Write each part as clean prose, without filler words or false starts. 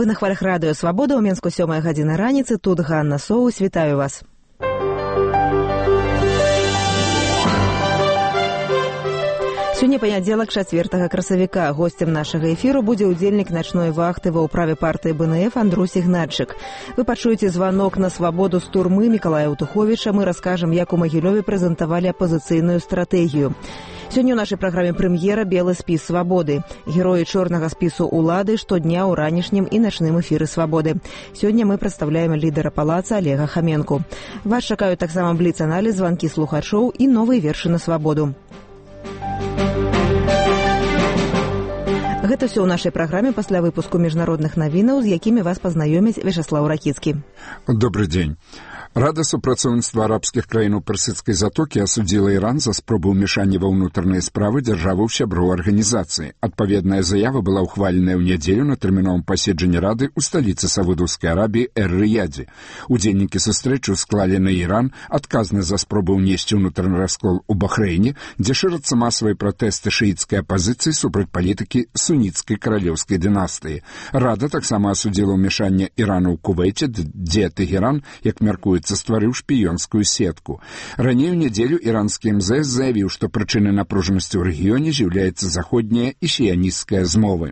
На хвалях радыё «Свабода» ў Мінску 7 гадзіна раніцы. Тут Ганна Соус. Вітаю вас. Сёння панядзелак 4 красавіка. Госцем нашага эфіру будзе ўдзельнік начной вахты ва ўправе партыі БНФ Андрусь Ігнатчык. Вы пачуеце званок на свабоду з турмы Мікалая Утуховіча. Мы раскажам, як у Магілёве прэзентавалі апазіцыйную стратэгію. Сёння ў нашай праграме прэм'ера «Белы спіс свабоды». Героі чорнага спісу улады штодня ў ранішнім і начным эфіры «Свабоды». Сёння мы прадстаўляем лідара палаца Олега Хаменку. Вас чакаюць таксама бліц-аналіз, званкі слухачоў і новыя вершы на свабоду. Гэта ўсё ў нашай праграме пасля выпуску міжнародных навінаў, з якімі вас пазнаёміць Вячаслаў Ракіцкі. Добрый дзень. Рада супрацоўніцтва арабскіх краін у Персідскай затокі асудзіла Іран за спробу ўмешання ва ўнутраныя справы дзяржаваў сяброў арганізацыі. Адпаведная заява была ўхваленая ў нядзелю на тэрміновым паседжанні Рады ў сталіцы Саудаўскай Арабіі Эр-Рыядзе. Удзельнікі сустрэчы склалі на Іран, адказны за спробу ўнесці ўнутраны раскол у Бахрэйне, дзе шырацца масавыя пратэсты шыіцкай апазіцыі супраць палітыкі суніцкай каралеўскай дынастыі. Рада таксама асудзіла ўмешанне Ірана ў Кувейце, дзе Тэгеран, як мяркуецца, стварыў шпіёнскую сетку. Раней у нядзелю іранскі МЗС заявіў, што прычынай напружанасці ў рэгіёне з'яўляецца заходняя і шіянісцкая змовы.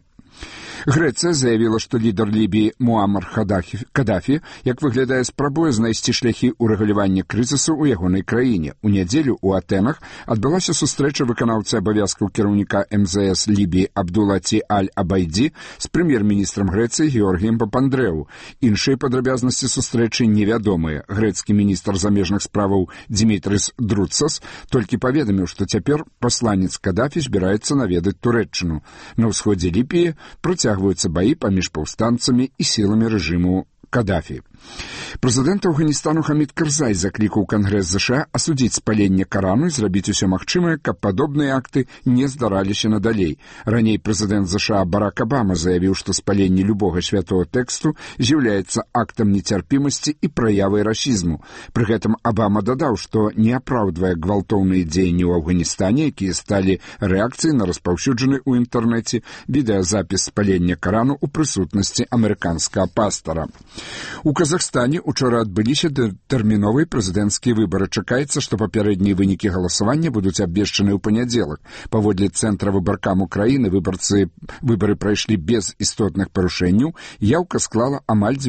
Грэцыя заявіла, што лідар Лібіі Муамар Кадафі, як выглядае, спрабуе знайсці шляхі ўрэгулявання крызісу ў ягонай краіне. У нядзелю ў Атэнах адбылася сустрэча выканаўцы абавязкаў кіраўніка МЗС Лібіі Абдулаці Аль-Абайдзі з прэм'ер-міністрам Грэцыі Георгіем Папандрэу. Іншыя падрабязнасці сустрэчы невядомыя. Грэцкі міністр замежных справаў Дмітрис Друцас толькі паведаміў, што цяпер пасланец Кадафі збіраецца наведаць Турэччыну. На ўсходзе Лібіі працягваюцца баі паміж паўстанцамі і сіламі рэжыму Кадафі. Прэзідэнт Афганістану Хамід Карзай заклікаў Кангрэс ЗША асудзіць спаленне Карану і зрабіць усё магчымае, каб падобныя акты не здараліся надалей. Раней прэзідэнт ЗША Барак Абама заявіў, што спаленне любога святого тэксту з'яўляецца актам нецярпімасці і праявай расізму. Пры гэтым Абама дадаў, што не апраўдвае гвалтоўныя дзеянні ў Афганістане, якія сталі рэакцыяй на распаўсюджаны ў інтэрнэце відэазапіс спалення Карану ў прысутнасці амерыканскага пастара. У Казахстане учора адбыліся тэрміновыя прэзідэнцкія выбары. Чакаецца, што папярэднія вынікі галасавання будуць абвешчаны ў панядзелак. Паводле цэнтра выбаркаму краіны выбары прайшлі без істотных парушэнняў. Яўка склала амаль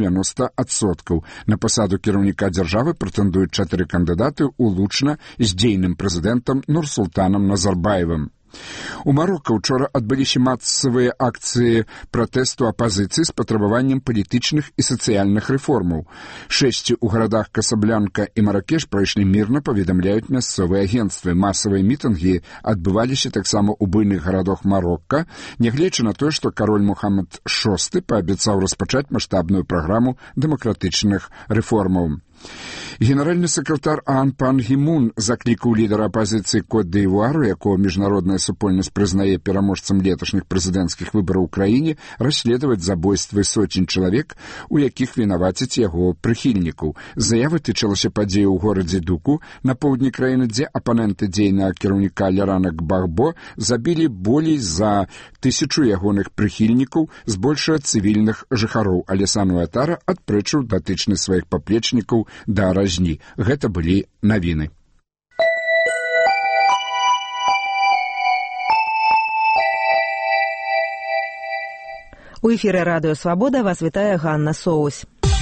90%. На пасаду кіраўніка дзяржавы прэтэндуюць 4 кандыдаты, улучна з дзейным прэзідэнтам Нурсултанам Назарбаевым. У Марокко учора адбыліся масавыя акцыі пратэсту апазіцыі з патрабаваннем палітычных і сацыяльных рэформаў. 6 у гарадах Касаблянка і Маракеш прайшлі мірна, паведамляюць мясцовыя агенцтвы. Масавыя мітынгі адбываліся таксама ў буйных гарадах Марокка, нягледзячы на тое, што кароль Мухаммад VI паабяцаў распачаць маштабную праграму дэмакратычных рэформаў. Генеральны сакратар ААН Пан Гі Мун заклікаў лідара апазіцыі Кот-д'Івуару, якого міжнародная супольнасць прызнае пераможцам леташніх прэзідэнцкіх выбараў у краіне, расследаваць забойствы сотень чалавек, у якіх вінаваціць яго прыхільнікаў. Заява тычылася падзеі ў горадзе Дуку на поўдні краіны, дзе апаненты дзейнага кіраўніка Лярана Гбагбо забілі болей за 1000 ягоных прыхільнікаў, збольшага цывільных жыхароў. Алесан Уатара адпрэчыў датычнасць сваіх паплечнікаў да разні. Гэта былі навіны. У эфіры радыё «Свабода» вас вітае Ганна Соус.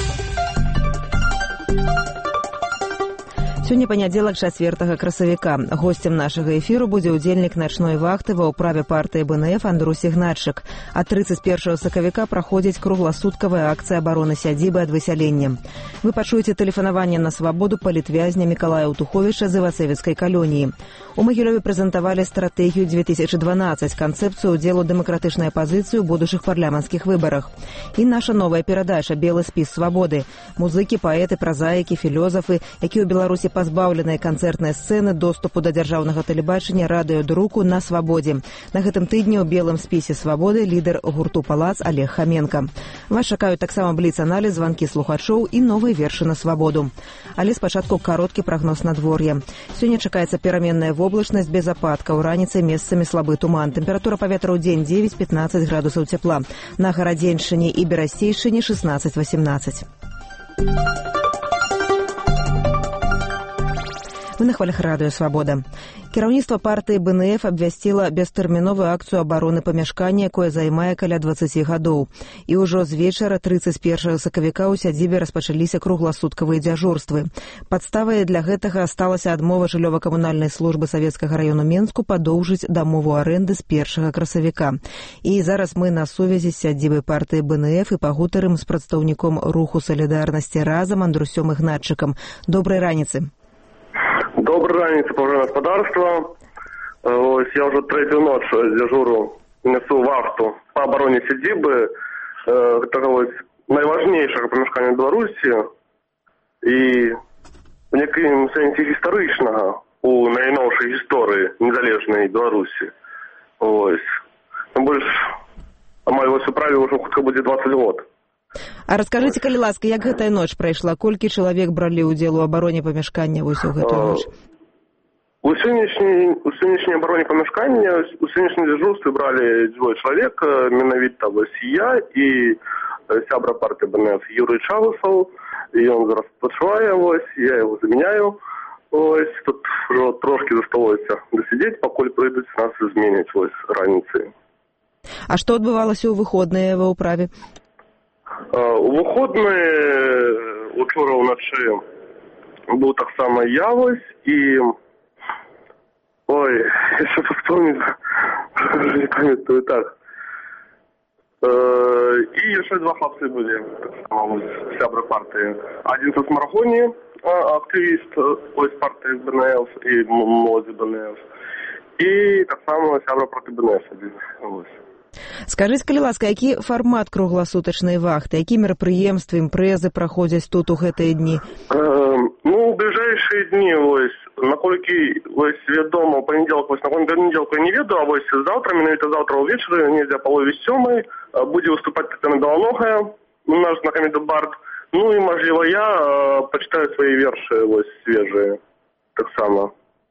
Сёння панядзелак 4 красавіка. Госцем нашага эфіру будзе ўдзельнік начной вахты ва ўправе партыі БНФ Андрусь Ігнатчык. А 31 сакавіка праходзіць кругласуткавая акцыя абароны сядзібы ад высялення. Вы пачуеце тэлефанаванне на свабоду палітвязня Мікалая Утуховіча з Івацэвіцкай калоніі. У Магілёве прэзентавалі стратэгію 2012, канцэпцыю ўдзелу дэмакратычнай апазіцыі ў будучых парламенцкіх выбарах. І наша новая перадача «Белы спіс свабоды». Музыкі, паэты, празаікі, філёзафы, якія ў Беларусі пазбаўленыя канцэртнай сцэны, доступу да дзяржаўнага тэлебачання, радыёдруку на свабодзе. На гэтым тыдні ў белым спісе свабоды лідар гурту «Палац» Олег Хоменко. Вас чакаюць таксама бліц-аналіз, званкі слухачоў і новыя вершы на свабоду. Але спачатку кароткі прагноз надвор'я. Сёння чакаецца пераменная воблачнасць без ападкаў, раніцай месцамі слабы туман. Тэмпература паветра ў дзень 9-15 градусаў цяпла. На Гарадзеншчыне і Берасцейшчыне 16-18. Вы на хвалях радыё «Свабода». Кіраўніцтва партыі БНФ абвясціла бестэрміновую акцыю абароны памяшкання, якое займае каля 20 гадоў. І ўжо з вечара 31 сакавіка ў сядзібе распачаліся кругласуткавыя дзяжурствы. Падставай для гэтага сталася адмова жыллёва-камунальнай службы Савецкага раёну Менску падоўжыць дамову арэнды з 1 красавіка. І зараз мы на сувязі з сядзібай партыі БНФ і пагутарым з прадстаўніком руху салідарнасці разам Андрусём Ігнатчыкам. Добрай раніцы. Доброй раницы, пожалуйста, господарство. Я уже третью ночь дежурю, несу вахту по обороне сядзібы, такого найважнейшего помешкання Беларусі і в некім сенсі гістарычнага у найноўшай гісторыі незалежнай Беларусі. Тым больш, амаль у справе ўжо хутка будзе 20 год. А раскажыце, калі ласка, як гэтая ноч прайшла? Колькі чалавек бралі ўдзел у абароне памяшкання вось у гэтую ноч? У сённяшняй абароне памяшкання, у сённяшнім дзяжурстве бралі 2 чалавек, менавіта я і сябра партыі БНФ Юрый Чавусаў, і ён зараз спачувае, я яго замяняю. Тут трошки засталося дасидзець, пакуль прыйдуць нас зменяць раніцай. А што адбывалася ў выходныя ва ўправе? У выходныя учора ўначы быў таксама я і... яшчэ паспомніць, не памятаю так. І яшчэ 2 хлопцы былі, таксама сябры партыі. Адзін са Смарагоні, актывіст партыі БНФ і моладзі БНФ. І таксама сябра партыі БНФ адзін. Скажыце, калі ласка, які фармат кругласутачнай вахты, якія мерапрыемствы, імпрэзы праходзяць тут у гэтыя дні? У бліжэйшыя дні, наколькі вядома, панядзелак, наколькі панядзелку я не ведаю, а завтра, менавіта завтра ўвечары, недзе палове 7, будзе выступаць Тэтяна Беланогая, наш знакаміты бард. І, мажліва, я пачытаю свае вершы свежыя таксама.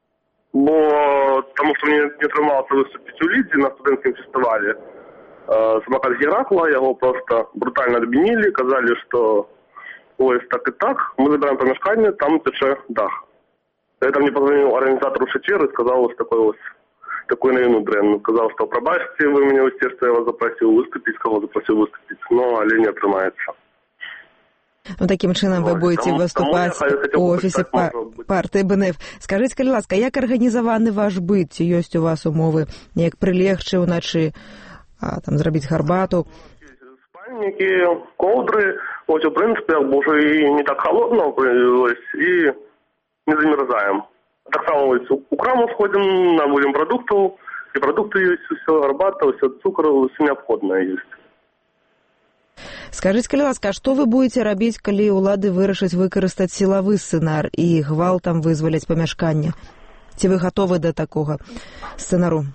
Таму што мне не атрымалася выступіць у Лідзе на студэнцкім фестывалі. Самакат Геракла, яго проста брутальна адмянілі, казалі, што так і так, мы забираем памяшканне, там тече дах. Я мне позвонил организатору Шачер и сказал такую новину дрянную. Сказал, что пробачьте, вы меня в естественно, я вас запросил выступить, кого запросил выступить, но але не отрымается. Таким чынам вы будете выступаць у офісе партыі БНФ. Скажыце, калі ласка, як арганізаваны ваш быт? Ці ёсць у вас умовы неяк прылегчы ўначы, зрабіць гарбату? Спальнікі, ковдры, у прынцыпе, уже і не так холодно, і не замерзаем. Таксама у краму сходим, набудем продуктов, и продукты есть, все гарбата, все цукор, все необходное есть. Скажыце, калі ласка, а што вы будете рабіць, калі ўлады вырашаць выкарыстаць сілавы сцэнар і гвалтам вызваляць памяшканне? Ці вы гатовы да такога сцэнару?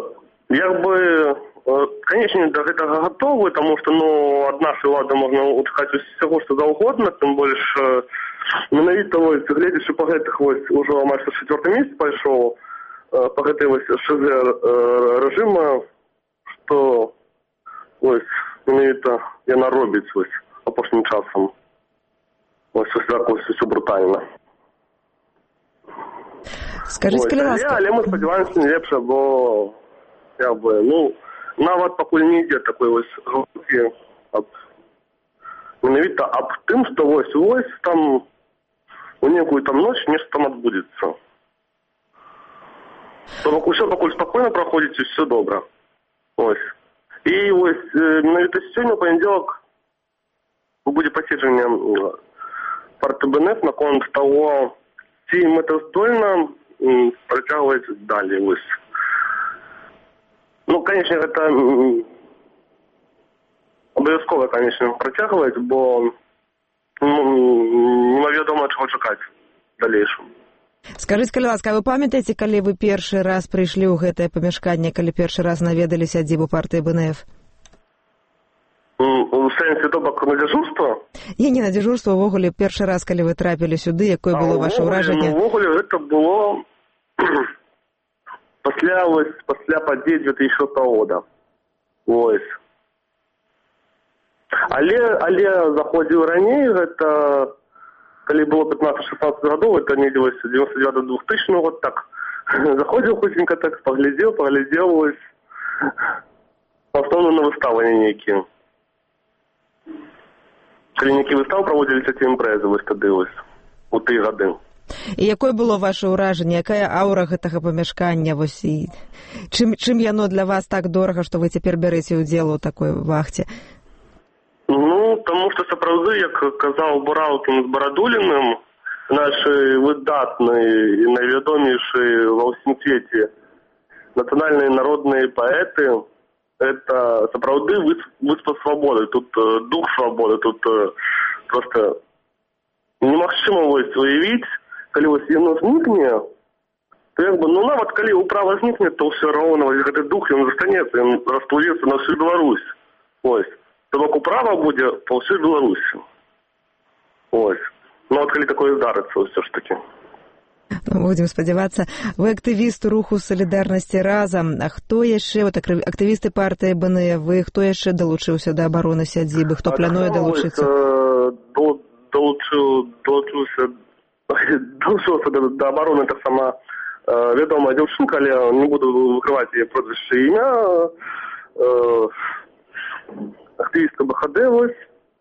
Конечно, до гэтага гатовы, потому что ад нашай улады можна чакаць усяго, што заўгодна, тым больш менавіта гледзячы па гэтых ужо амаль 4-й месяц пайшоў па гэтай ШЗ рэжыма, што менавіта яна робіць апошнім часам. Усё брутальна. Скажыце, калі ласка. Але мы спадзяваемся не лепш, бо нават пакуль не ідзе такой гаворкі менавіта аб тым, што там у некую ноч нешта там адбудзецца. Усё пакуль спакойна праходзіць, і все добра. І менавіта сёння, у панядзелак, будзе паседжанне партыі БНФ наконт таго, ці мэтаздольна працягваць далей. Конечно, гэта абавязкова, конечно, працягваць, бо немаведома чаго чакаць в дальнейшем. Скажыце, калі ласка, вы памятаеце, калі вы першы раз прыйшлі ў гэтае памяшканне, калі першы раз наведалі сядзібу партыі БНФ? У сэнсе то бок на дзяжурства? Не на дзяжурства, увогуле першы раз, калі вы трапілі сюды, якое было ваше ўражанне? Увогуле гэта было пасля падзей 2006 года. Вось. Але заходзіў раней, гэта калі было 15-16 гадоў, это недзе 99-2000 год, так. Заходзіў хутенька так, паглядзеў, вось. Асноўна на выставы нейкія. Калі нейкія выставы праводзіліся ці імпрэзы, вось тады вось, у тыя гады. І якое было ваше ўражанне, якая аўра гэтага памяшкання, вось, і чым яно для вас так дорага, што вы цяпер бярэце ўдзел у такой вахце? Таму што сапраўды, як казаў Буралкін з Барадуліным, нашы выдатныя і найвядомейшыя ва ўсім свеце нацыянальныя народныя паэты, это сапраўды выспа свабоды, тут дух свабоды, тут просто немагчыма вось уявіць, калі вось яно знікне, то як бы, нават калі ўправа знікне, то ўсё роўна, вось гэты дух, ён застанецца, ён расплывецца на всю Беларусь. Ось. То бок управа будзе па ўсёй Беларусі. Ось. От калі такое здарыцца ўсё ж такі. Будзем спадзявацца. Вы актывіст руху «Салідарнасці разам». А хто яшчэ, актывісты партыі БНФ, вы хто яшчэ далучыўся да абароны сядзібы? Хто плануе далучыцца? Далучыўся да абароны таксама вядомая дзяўчынка, але не буду выкрываць яе прозвішча і імя. Актывістка БХД, вось.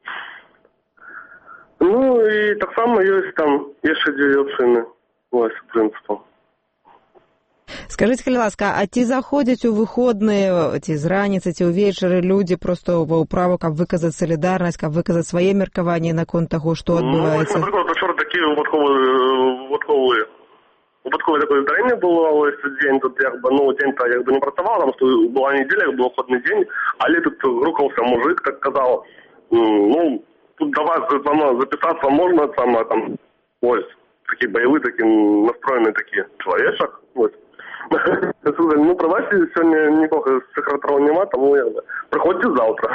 І таксама ёсць там яшчэ дзве дзяўчыны. Вось, прынцыпу. Скажыце, калі ласка, а ці заходзяць у выходныя, ці з раніцы, ці ўвечары людзі проста ва ўправу, каб выказаць салідарнасць, каб выказаць свае меркаванні наконт таго, што адбываецца? Напрыклад, учора такі выпадковае такое здарэнне было, ось дзень тут дзень-то не працаваў, таму што была нядзеля, быў выходны дзень, але тут рухаўся мужик, так казаў, тут да вас запісацца можна, там, ось, такі баявы, такі настроены такі чалавечак, ось. Прываце, сёння нікога з сакратароў няма, таму прыходзьце заўтра.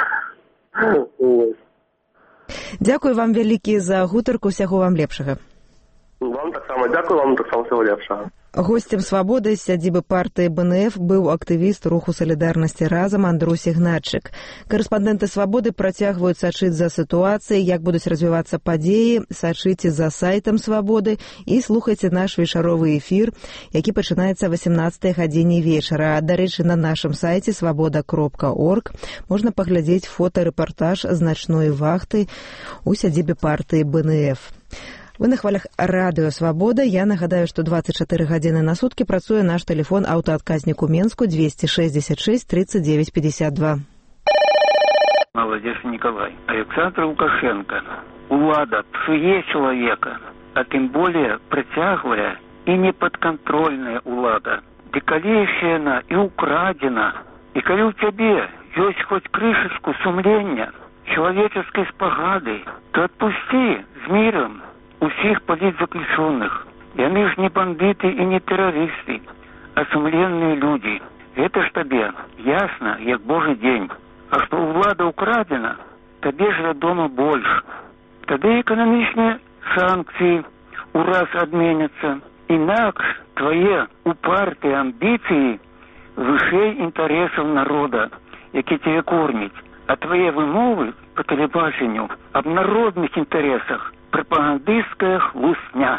Дзякую вам вялікі за гутарку, усяго вам лепшага. Вам таксама дзякую, вам таксама всего лепшага. Госцем «Свабоды» з сядзібы партыі БНФ быў актывіст руху «Салідарнасці разам» Андрусь Ігнатчык. Карэспандэнты «Свабоды» працягваюць сачыць за сітуацыяй, як будуць развівацца падзеі, сачыце за сайтам «Свабоды» і слухайце наш вечаровы эфір, які пачынаецца 18 гадзіне вечара. Дарэчы, на нашым сайце свабода.орг можна паглядзець фотарэпартаж з начной вахты у сядзібе партыі БНФ. Вы на хвалях радыё «Свабода». Я нагадаю, што 24 гадзіны на суткі працуе наш тэлефон аўтаадказнік у Менску 266 39 52. Молодец, Николай. Александр Лукашенко. Улада псуе человека, а тем более притяглая и неподконтрольная улада. Ды калі яшчэ яна и украдена, и калі у тебе есть хоть крышечку сумления, человеческой спогады, то отпусти с миром усіх политзаключенных. Яны ж не бандиты и не террористы, а сумленные люди. Это ж табе ясно, як божий день. А что улада украдена, табе ж вядома больш. Тады эканамічныя санкцыі ураз адменяцца. Інакш твае упартыя амбіцыі вышэй інтарэсаў народа, які тебе корміць. А твае вымовы по тэлебачанню аб народных інтарэсах пропагандистская хлустня.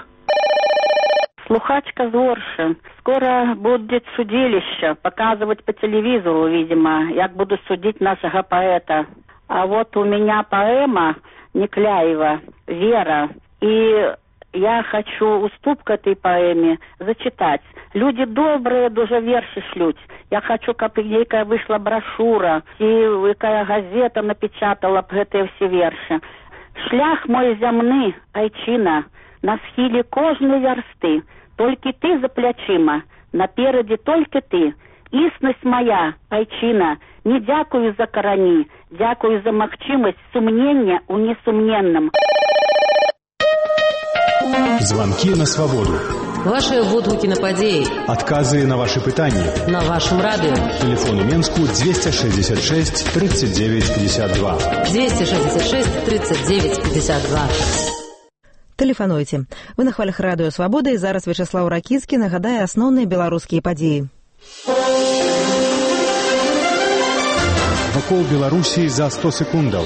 Слухачка Зорши. Скоро будет судилище. Показывать по телевизору, видимо, як буду судить нашего поэта. А вот у меня поэма Некляева «Вера». И я хочу уступ к этой поэме зачитать. Люди добрые дуже верши шлють. Я хочу, каб нейкая вышла брошура, и якая газета напечатала б гэтыя все верши. Шлях мой зямны, айчына, на схіле кожнай вярсты, толькі ты за плячыма, наперадзе толькі ты. Існасць моя, айчына, не дзякую за карані, дзякую за магчымасць сумнення ў несумненным. Звонки на свободу. Ваши водгукі на падзеі. Адказы на ваши пытанні. На вашым радыё. Телефон у Менску 266 39 52. 266 39 52. Тэлефануйце. Вы на хвалях радыё «Свабода» і зараз Вячаслаў Ракіцкі нагадае асноўныя беларускія падзеі. Вакол Беларусі за 100 секундаў.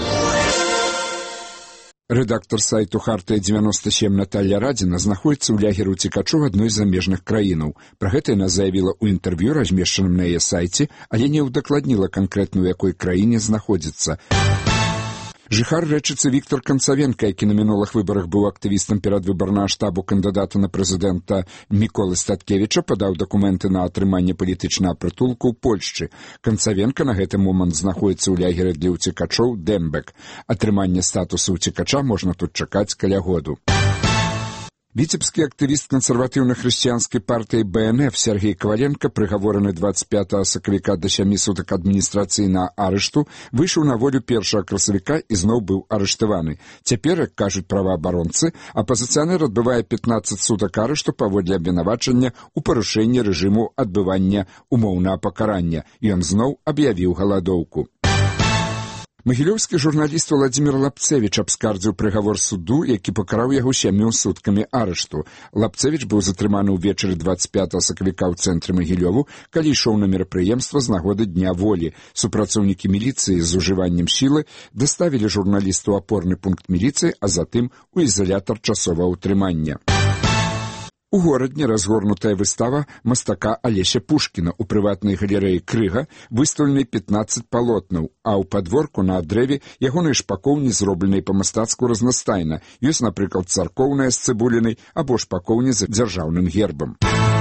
Рэдактар сайту «Хартыя-97» Наталья Радзіна знаходіцца ў лагеры ўцекачоў адной з замежных краінаў. Пра гэта яна заявіла ў інтэрв'ю, размешчаным на яе сайце, але не ўдакладніла канкрэтна, ў якой краіне знаходзіцца. Жыхар Рэчыцы Віктор Канцавенка, які на мінулых выбарах быў актывістам перадвыбарнага штабу кандыдата на прэзідэнта Міколы Статкевіча, падаў дакументы на атрыманне палітычнага прытулку ў Польшчы. Канцавенка на гэты момант знаходіцца ў лягеры для ўцекачоў Дэмбек. Атрыманне статусу ўцекача можна тут чакаць каля году. Віцебскі актывіст кансерватыўна-хрысціянскай партыі БНФ Сергей Коваленко, прыгавораны 25 сакавіка да 7 сутак адміністрацыйнага арышту, выйшаў на волю 1 красавіка і зноў быў арыштаваны. Цяпер, як кажуць праваабаронцы, апазіцыянер адбывае 15 сутак арышту паводле абвінавачання ў парушэнні рэжыму адбывання умоўнага пакарання. Ён зноў аб'явіў галадоўку. Магілёўскі журналіст Владзімір Лапцевіч абскардзіў прыгавор суду, які пакараў яго 7 суткамі арышту. Лапцевіч быў затрыманы ўвечары 25 сакавіка ў цэнтры Магілёву, калі ішоў на мерапрыемства з нагоды Дня волі. Супрацоўнікі міліцыі з ужываннем сілы даставілі журналісту ў апорны пункт міліцыі, а затым у ізалятар часовага ўтрымання. У горадні разгорнутая выстава мастака Алеся Пушкіна ў прыватнай галерэі «Крыга» выстаўлены 15 палотнаў, а ў падворку на дрэве ягоныя шпакоўні зробленыя па-мастацку разнастайна. Ёсць, напрыклад, царкоўная з цыбулінай або шпакоўні з дзяржаўным гербам.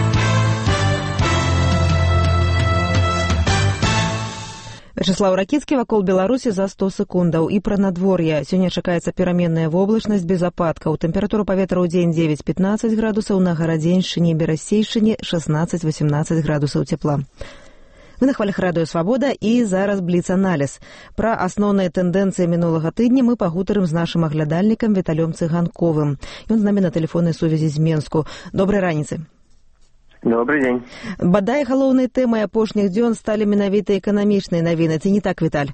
Вячаслаў Ракіцкі, вакол Беларусі за 100 секундаў. І пра надвор'е. Сёння чакаецца пераменная воблачнасць без ападкаў. Тэмпература паветра ў дзень 9-15 градусаў, на Гарадзеншчыне і Берасцейшчыне 16-18 градусаў цепла. Вы на хвалях радыё «Свабода» і зараз бліц-аналіз. Пра асноўныя тэндэнцыі мінулага тыдня мы пагутарым з нашым аглядальнікам Віталём Цыганковым. Ён з намі на тэлефоннай сувязі з Менску. Добрай раніцы. Добрый дзень. Бадай, галоўнай тэмай апошніх дзён сталі менавіта эканамічныя навіны. Ці не так, Віталь?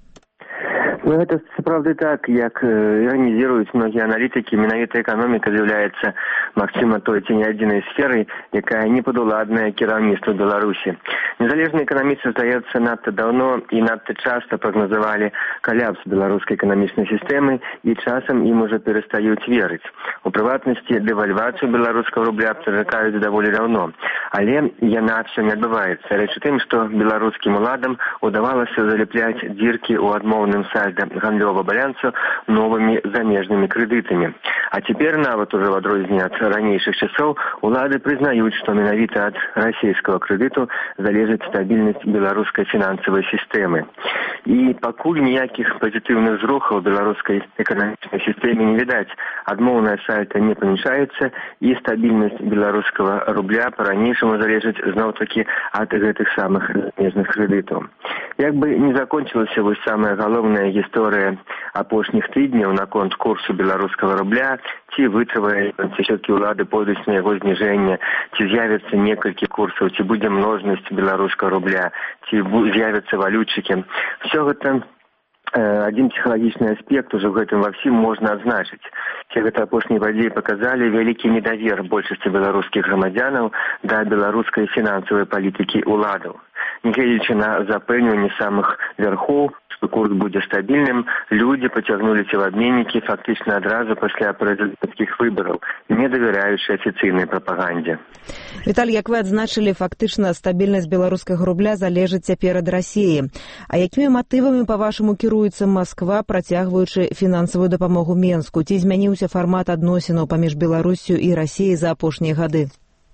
Ну, это сапраўды так, як іранізіруюць многія аналітыкі, менавіта эканоміка з'яўляецца, магчыма, той ці не адзінай сферай, якая не падуладная кіраўніцтву Беларусі. Незалежныя эканамісты, здаецца, надта даўно і надта часта прагназавалі каляпс беларускай эканамічнай сістэмы і часам ім ужо перастаюць верыць. У прыватнасці, дэвальвацыю беларускага рубля праракаюць даволі даўно. Але яна ўсё не адбываецца. Рэч у тым, што беларускім уладам удавалася залепляць дзіркі ў адмоўным сальдзе гандлёвага балансу новымі замежнымі крэдытамі. А цяпер нават ужо в адрозненне ад ранейшых часоў улады прызнаюць, што менавіта ад расійскага крэдыту залежыць стабільнасць беларускай фінансавай сістэмы. І пакуль ніякіх пазітыўных зрухаў беларускай эканамічнай сістэме не відаць, адмоўная сальда не памяншаецца і стабільнасць беларускага рубля па-ранейшаму залежыць зноў-такі ад гэтых самых замежных крэдытаў. Як бы не закончылася вось самая галоўная гісторыя апошніх тыдняў наконт курсу беларускага рубля, ці вытрывае, ці ўсё-такі ўлады пойдуць на яго зніжэнне, ці з'явяцца некалькі курсаў, ці будзе множнасць беларускага рубля, ці з'явяцца валютчыкі. Все гэта адзін псіхалагічны аспект ужо гэтым ва ўсім можна адзначыць. Ці гэта апошнія падзеі паказалі вялікі недавер большасці беларускіх грамадзянаў да беларускай фінансавай палітыкі ўладаў. Нягледзячы на запэўненне самых вярхоў, што курс будзе стабільным, людзі пацягнуліся ў абменнікі фактычна адразу пасля прэзідэнцкіх выбараў, не давяраючы афіцыйнай прапагандзе. Віталь, як вы адзначылі, фактычна стабільнасць беларускага рубля залежыць цяпер ад Расіі. А якімі матывамі, па-вашаму, кіруецца Масква, працягваючы фінансавую дапамогу Менску? Ці змяніўся фармат адносінаў паміж Беларуссю і Расіяй за апошнія гады?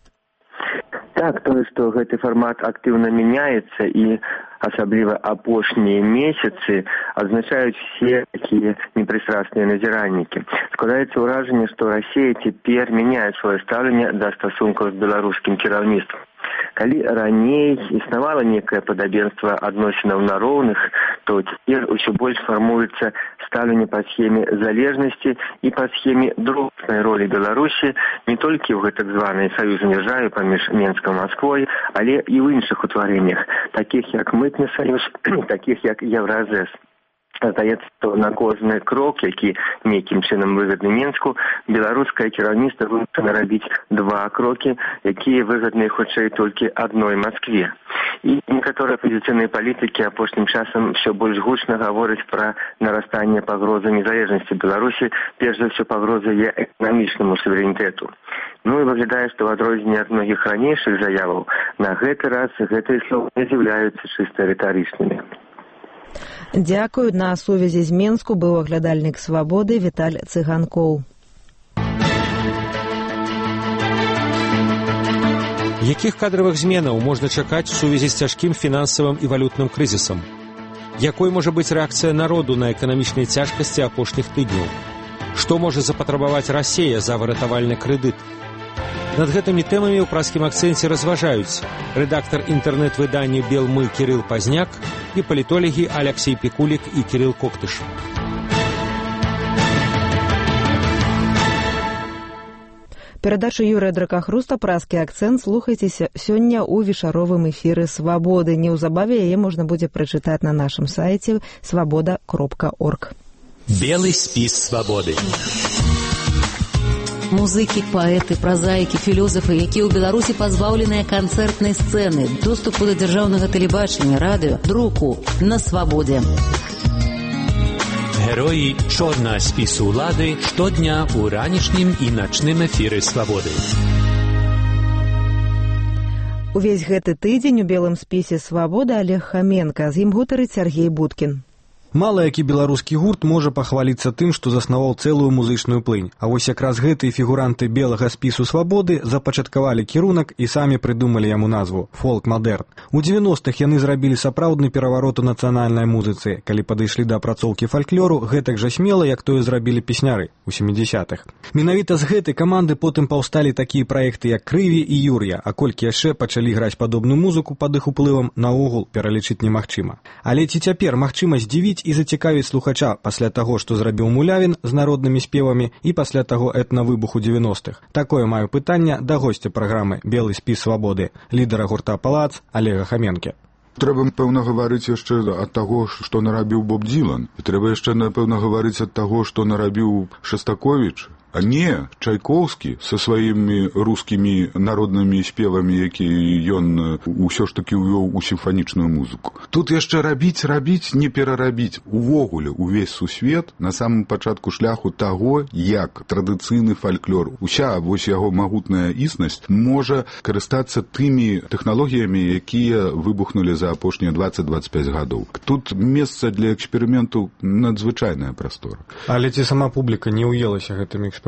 Так, тое, што гэты фармат актыўна мяняецца і асабліва апошнія месяцы адзначаюць все такія непрысрасныя назіральнікі. Складаецца ўражанне, што Расія цяпер мяняе сваё стаўленне да стасункаў з беларускім кіраўніцтвам. Калі раней існавала некае падабенства адносінаў на роўных, то цяпер усё больш фармуецца стаўленне па схеме залежнасці і па схеме дружнай ролі Беларусі не толькі ў гэтак званай саюзнай дзяржаве паміж Менскам і Масквой, але і ў іншых утварэннях, такіх як Мытны саюз, такіх як Еўразэс. Здаецца, што на кожны крок, які нейкім чынам выгадны Менску, беларускае кіраўніцтва вымушана рабіць два крокі, якія выгадныя хутчэй толькі адной Маскве. І некаторыя апазіцыйныя палітыкі апошнім часам все больш гучна гавораць пра нарастанне пагрозы незалежнасці Беларусі, перш за ўсё пагрозы яе эканамічнаму суверэнітэту. Ну і выглядае, што ў адрозненне ад многіх ранейшых заяваў, на гэты раз гэтыя словы не з'яўляюцца чыста рытарычнымі. Дзякую. На сувязі з Менску быў аглядальнік «Свабоды» Віталь Цыганкоў. Якіх кадравых зменаў можна чакаць у сувязі з цяжкім фінансавым і валютным крызісам? Якой можа быць рэакцыя народу на эканамічныя цяжкасці апошніх тыдняў? Што можа запатрабаваць Расія за выратавальны крэдыт? Над гэтымі тэмамі ў праскім акцэнце разважаюць рэдактар інтэрнэт-выдання «Белмы» Кірыл Пазняк і палітолагі Алексей Пікулік і Кірыл Коктыш. Перадачу Юрыя Дракахруста «Праскі акцэнт» слухайце сёння ў вечаровым эфіры «Свабоды». Неўзабаве яе можна будзе прачытаць на нашым сайце свабода.орг. Белый спіс свабоды. Музыкі, паэты, празаікі, філёзафы, якія ў Беларусі пазбаўленыя канцэртнай сцэны, доступу да дзяржаўнага тэлебачання, радыё, друку на свабодзе. Героі чорнага спісу ўлады штодня ў ранішнім і начным эфіры свабоды. Увесь гэты тыдзень у белым спісе «Свабода» Олег Хаменка, з ім гутарыць Сергей Будкін. Мала які беларускі гурт можа пахваліцца тым, што заснаваў цэлую музычную плынь. А вось якраз гэтыя фігуранты белага спісу свабоды запачаткавалі кірунак і самі прыдумалі яму назву фолк-мадэрн. У 90-х яны зрабілі сапраўдны пераварот у нацыянальнай музыцы, калі падышлі да апрацоўкі фальклору гэтак жа смела, як тое зрабілі песняры у 70-х. Менавіта з гэтай каманды потым паўсталі такія праекты як Крыві і Юр'я, а колькі яшчэ пачалі граць падобную музыку пад іх уплывам, наогул пералічыць немагчыма. Але ці цяпер магчыма здзівіць і зацікавіць слухача пасля таго, што зрабіў Мулявін з народнымі спевамі і пасля таго этнавыбуху 90-х? Такое маю пытанне да госця праграмы «Белы спіс свабоды», лідара гурта «Палац» Олега Хаменкі. Трэба, напэўна, гаварыць яшчэ ад таго, што нарабіў Боб Дилан. І трэба яшчэ, напэўна, гаварыць ад таго, што нарабіў Шастаковіч. А не, Чайковскі са сваімі рускімі народнымі спевамі, якія ён усё ж такі ўвёў у сімфанічную музыку. Тут яшчэ рабіць, не перарабіць. Увогуле, увесь сусвет на самым пачатку шляху таго, як традыцыйны фальклор, уся вось яго магутная існасць можа карыстацца тымі тэхналогіямі, якія выбухнулі за апошнія 20-25 гадоў. Тут месца для эксперыменту надзвычайная прастора. Але ці сама публіка не ўелася гэтымі эксперыментамі?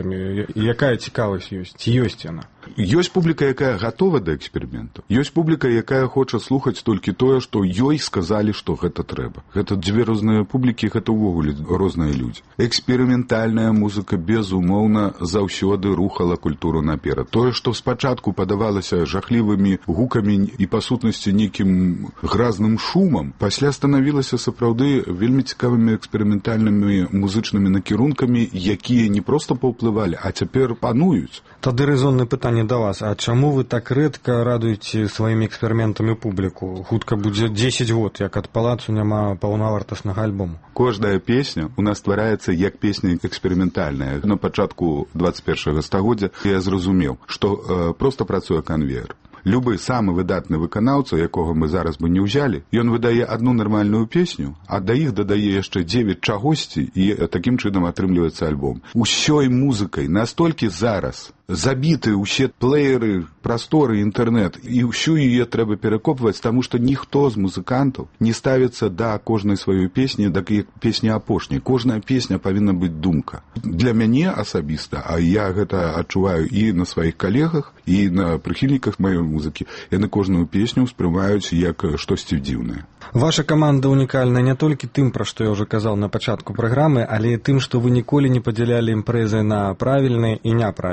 Якая цікавасць ёсць? Ці ёсць яна? Ёсць публіка, якая гатова да эксперыменту. Ёсць публіка, якая хоча слухаць толькі тое, што ёй сказалі, што гэта трэба. Гэта дзве розныя публікі, гэта ўвогуле розныя людзі. Эксперыментальная музыка, безумоўна, заўсёды рухала культуру наперад. Тое, што спачатку падавалася жахлівымі гукамі і па сутнасці нейкім гразным шумам, пасля станавілася сапраўды вельмі цікавымі эксперыментальнымі музычнымі накірункамі, якія не проста паўплывалі, а цяпер пануюць. Тады рэзоннае пытанне да вас. А чаму вы так рэдка радуеце сваімі эксперыментамі публіку? Хутка будзе 10 год, як ад «Палацу» няма паўнавартаснага альбому. Кожная песня у нас ствараецца як песня эксперыментальная. На пачатку 21-го стагоддзя я зразумеў, што проста працуе канвеер. Любы самы выдатны выканаўца, якога мы зараз бы не ўзялі, ён выдае одну нармальную песню, а да іх дадае яшчэ 9 чагосьці, і такім чынам атрымліваецца альбом. Усёй музыкай настолькі зараз забіты ўсе плееры, прасторы, інтэрнэт, і ўсю яе трэба перакопваць, таму што ніхто з музыкантаў не ставіцца да кожнай сваёй песні, да песні апошняй. Кожная песня павінна быць думка. Для мяне асабіста, а я гэта адчуваю і на сваіх калегах, і на прыхільніках маёй музыкі, яны кожную песню ўспрымаюць як штосьці дзіўнае. Ваша каманда унікальная не толькі тым, пра што я ўжо казаў на пачатку праграмы, але і тым, што вы ніколі не падзялялі імпрэзы на правільныя і няправільныя.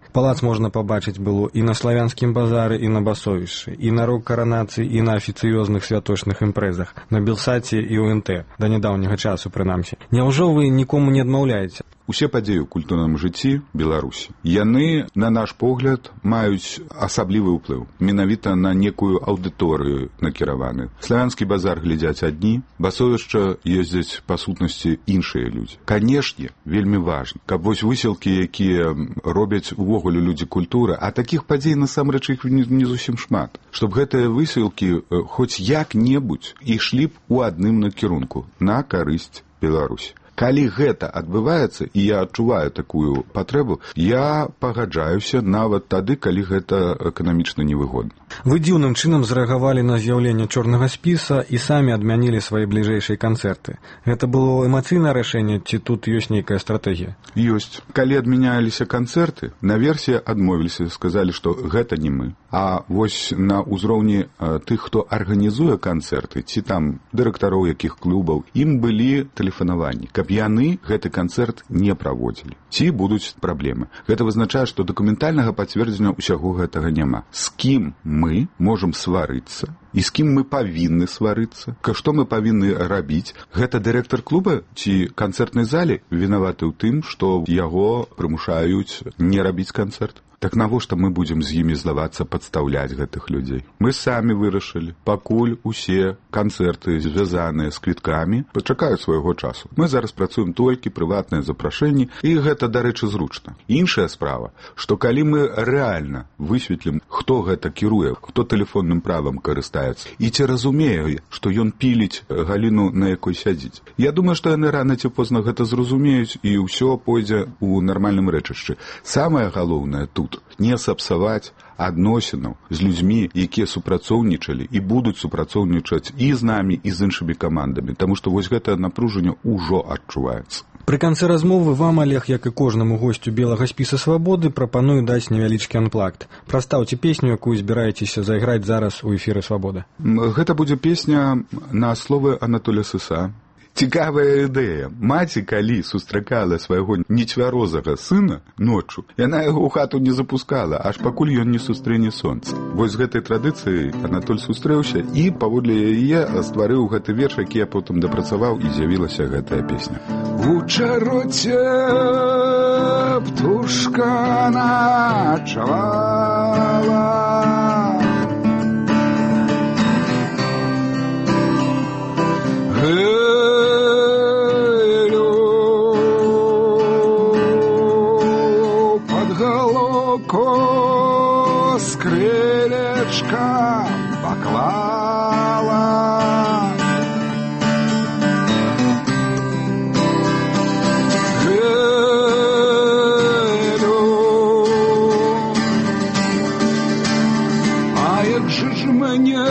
Палац можна пабачыць было і на славянскім базары, і на басовішчы, і на рок-каранацыі, і на афіцыёзных святочных імпрэзах, на Белсаце і УНТ, да нядаўняга часу прынамсі. Няўжо вы нікому не адмаўляеце? Усе падзеі ў культурным жыцці Беларусі, яны, на наш погляд, маюць асаблівы ўплыў, менавіта на некую аўдыторыю накіраваны. Славянскі базар глядзяць адні, басовішча ездзяць па сутнасці іншыя людзі. Канешне, вельмі важна, каб вось высілкі, якія робяць увогуле людзі культуры, а такіх падзей насамрэч іх не зусім шмат, чтоб гэтыя высілкі хоць як-небудзь ішлі б у адным накірунку, на карысць Беларусі. Калі гэта адбываецца, і я адчуваю такую патрэбу, я пагаджаюся нават тады, калі гэта эканамічна невыгодна. Вы дзіўным чынам зрэагавалі на з'яўленне чорнага спіса і самі адмянілі свае бліжэйшыя канцэрты. Гэта было эмацыйнае рашэнне, ці тут ёсць нейкая стратэгія? Ёсць. Калі адмяняліся канцэрты, наверсе адмовіліся, сказалі, што гэта не мы. А вось на ўзроўні тых, хто арганізуе канцэрты, ці там дырэктароў якіх клубаў, ім былі тэлефанаванні, каб яны гэты канцэрт не праводзілі. Ці будуць праблемы. Гэта вызначае, што дакументальнага пацверджання ўсяго гэтага няма. З кім мы можам сварыцца і з кім мы павінны сварыцца, што мы павінны рабіць. Гэта дырэктар клуба ці канцэртнай залі вінаваты ў тым, што яго прымушаюць не рабіць канцэрт. Так навошта мы будзем з імі злавацца, падстаўляць гэтых людзей? Мы самі вырашылі, пакуль усе канцэрты, звязаныя з квіткамі, пачакаюць свайго часу. Мы зараз працуем толькі прыватныя запрашэнні, і гэта, дарэчы, зручна. Іншая справа, што калі мы рэальна высветлім, хто гэта кіруе, хто тэлефонным правам карыстаецца, і ці разумее, што ён піліць галіну, на якой сядзіць. Я думаю, што яны рана ці позна гэта зразумеюць, і ўсё пойдзе ў нармальным рэчышчы. Самае галоўнае тут не сапсаваць адносінаў з людзьмі, якія супрацоўнічалі і будуць супрацоўнічаць і з намі, і з іншымі камандамі, таму што вось гэтае напружанне ўжо адчуваецца. Пры канцы размовы вам, Олег, як і кожнаму госцю белага спіса свабоды, прапаную даць невялічкі анплагт. Прастаўце песню, якую збіраецеся зайграць зараз у эфіры «Свабода». Гэта будзе песня на словы Анатолія Сыса. Цікавая ідэя. Маці, калі сустракала свайго нецвярозага сына ноччу, яна яго ў хату не запускала, аж пакуль ён не сустрэне сонца. Вось з гэтай традыцыяй Анатоль сустрэўся і паводле яе стварыў гэты верш, які я потым дапрацаваў, і з'явілася гэтая песня. У чароце птушка начавала, скрылечка поклала. А як же ж мне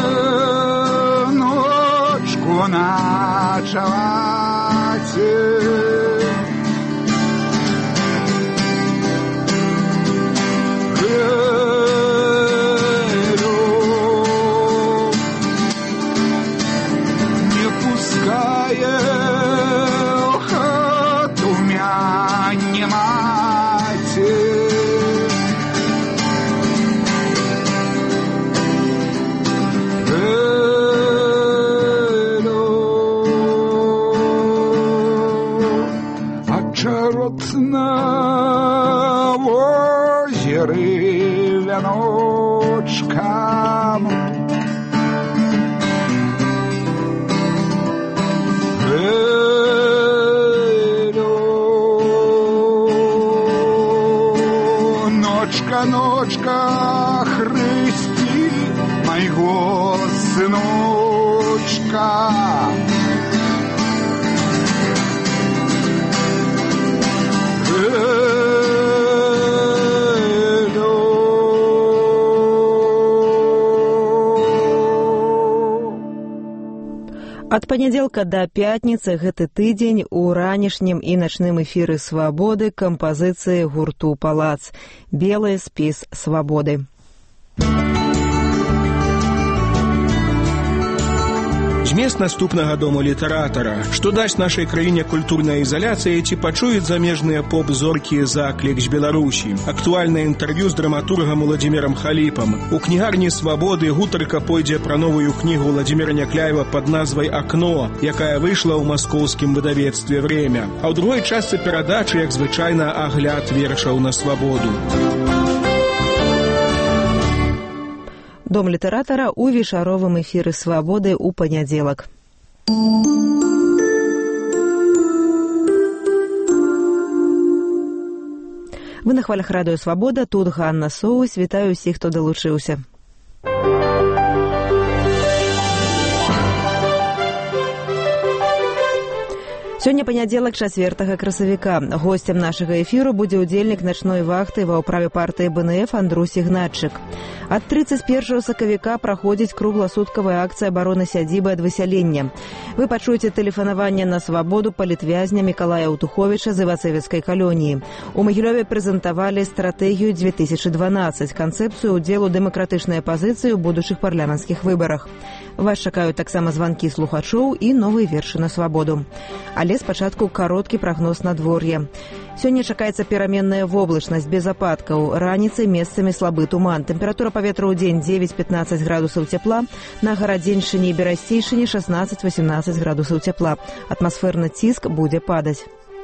ночку ночевать? На озере вяночком ночка, ночка, хрысти моего сыночка. Ад панядзелка да пятніцы гэты тыдзень у ранішнім і начным эфіры «Свабоды» кампазіцыі гурту «Палац». Белы спіс свабоды. Змест наступнага дому літаратара, што дасць нашай краіне культурная ізаляцыя, ці пачуюць замежныя поп-зоркі заклік з Беларусі. Актуальнае інтэрв'ю з драматургам Уладзімірам Халіпам. У кнігарні «Свабоды» гутарка пойдзе пра новую кнігу Владзіміра Някляева пад назвай «Акно», якая выйшла ў маскоўскім выдавецтве «Время». А ў другой частцы перадачы, як звычайна, агляд вершаў на свабоду. Дом літаратара ў вечаровым эфіры «Свабоды» ў панядзелак. Вы на хвалях радыё «Свабода», тут Ганна Соус. Вітаю ўсіх, хто далучыўся. Сёння панядзелак 4 красавіка. Госцем нашага эфіру будзе ўдзельнік начной вахты ва ўправе партыі БНФ Андрус Ігнатчык. Ад 31 сакавіка праходзіць кругласуткавая акцыя абароны сядзібы ад высялення. Вы пачуеце тэлефанаванне на свабоду палітвязня Мікалая Утуховіча з Івацэвіцкай калоніі. У Магілёве прэзентавалі стратэгію 2012, канцэпцыю ўдзелу дэмакратычнай апазіцыі ў будучых парламенцкіх выбарах. Вас чакаюць таксама званкі слухачоў і новыя вершы на свабоду. Але спачатку кароткі прагноз надвор'я. Сёння чакаецца пераменная воблачнасць без ападкаў. Раніцай месцамі слабы туман. Тэмпература паветра ў дзень 9-15 градусаў цяпла, на Гарадзеншчыне і Берасцейшчыне 16-18 градусаў цяпла. Атмасферны ціск будзе падаць.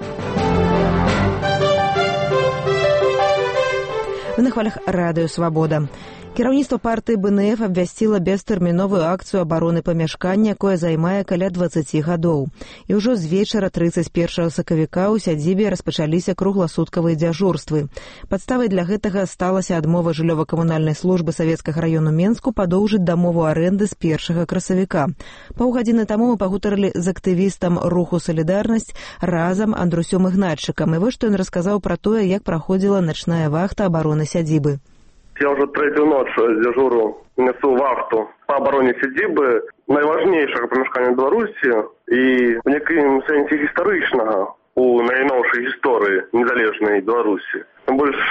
Вы на хвалях радыё «Свабода». Кіраўніцтва партыі БНФ абвясціла бестэрміновую акцыю абароны памяшкання, якое займае каля 20 гадоў. І ўжо з вечара 31 сакавіка ў сядзібе распачаліся кругласуткавыя дзяжурствы. Падставай для гэтага сталася адмова жыллёва-камунальнай службы Савецкага раёну Менску падоўжыць дамову арэнды з 1 красавіка. Паўгадзіны таму мы пагутарылі з актывістам руху «Салідарнасць» разам Андрусём Ігнатчыкам. І вось што ён расказаў пра тое, як праходзіла начная вахта абароны сядзібы. Я уже третью ночь дежуру, несу вахту по обороне сядзібы, найважнейшага памяшкання Беларусі і в некім сэнсе гістарычнага у найноўшай гісторыі незалежнай Беларусі. Тым больш,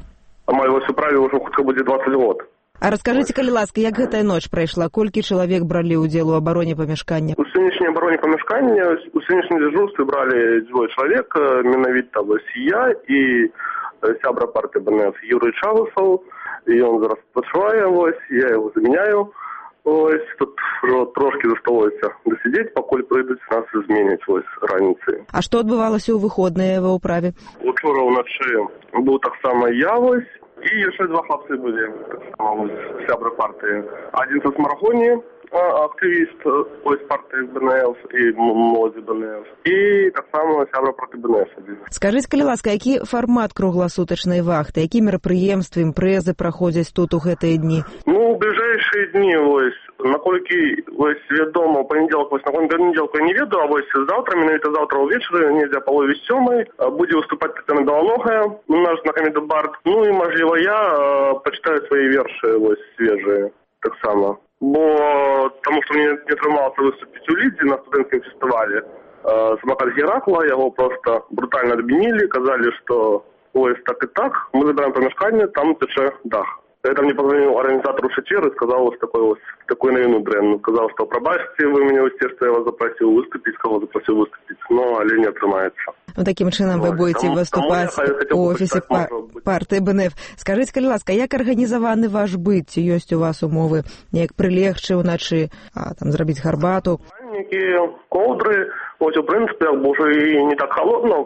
амаль вось у праве ўжо хутка будзе 20 год. А раскажыце, калі ласка, як гэтая ноч прайшла? Колькі чалавек бралі ўдзел у абароне памяшкання? У сённяшняй абароне памяшкання, у сённяшнім дзяжурстве бралі 2 чалавек, менавіта вось я і сябра партыі БНФ Юрый Чавусаў. І ён зараз пачувае, ось, я яго замяняю. Ось, тут трошки засталося досидзець, пакуль прыйдуць нас зменяць ось раніцай. А што адбывалася ў выходныя ва ўправе? Учора ўначы быў таксама я, ось, і яшчэ 2 хлапцы былі, таксама сябры партыі. Адзін са смарагоні, актывіст ось партыі БНФ і моладзі БНФ, і таксама сябра партыі БНФ. Скажыце, калі ласка, які фармат кругласутачнай вахты, якія мерапрыемствы, імпрэзы праходзяць тут у гэтыя дні? Ну, бліжэйшыя дні, ось, наколькі ось вядома, панядзелак, ось, наколькі панядзелку я не веду, а ось заўтра, менавіта заўтра ўвечары, недзе палове 7, будзе выступаць Тацяна Беланогая, наш знакаміты бард. Ну і, мажліва, я пачытаю свае вершы, ось, свежыя, таксама. Бо таму што мне не атрымалася выступіць у Лідзе на студэнцкім фестывалі. Самакат Геракла, яго проста брутальна адмянілі, казалі, што ось так і так, мы забираем памяшканне, там тече дах. Это мне позвонил организатор Шатер и сказал вот такую новину дрянную. Сказал, что пробачьте, вы меня в что я вас запросил выступить, кого запросил выступить, но але не атрымаецца. Ну, таким чином вы будете выступать у офисе партии БНФ. Скажите, калі ласка, як арганізаваны ваш быт? Ці ёсць у вас умовы неяк прылегчы ўначы, там зрабіць гарбату? Некие ковдры, вот, в принципе, уже и не так холодно,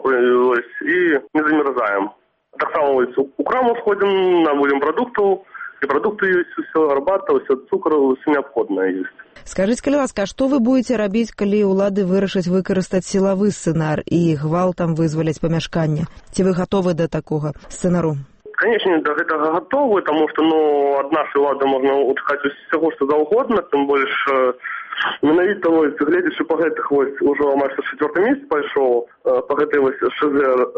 и не замерзаем. Так само у краму сходим, набудем продуктов, и продукты есть, все гарбата, все цукор, все необходное есть. Скажите, калі ласка, а што вы будете рабіць, калі ўлады вырашаць выкарыстаць сілавы сцэнар і гвалтам вызваляць памяшканне? Ці вы гатовы да такога сцэнару? Конечно, до гэтага гатовы, потому что, ад нашай улады можна чакаць усяго, што заўгодна, тым больш менавіта вось, гледзячы па гэтых вось, ужо амаль 4-й месяц пайшоў, па гэтай вось ШЗ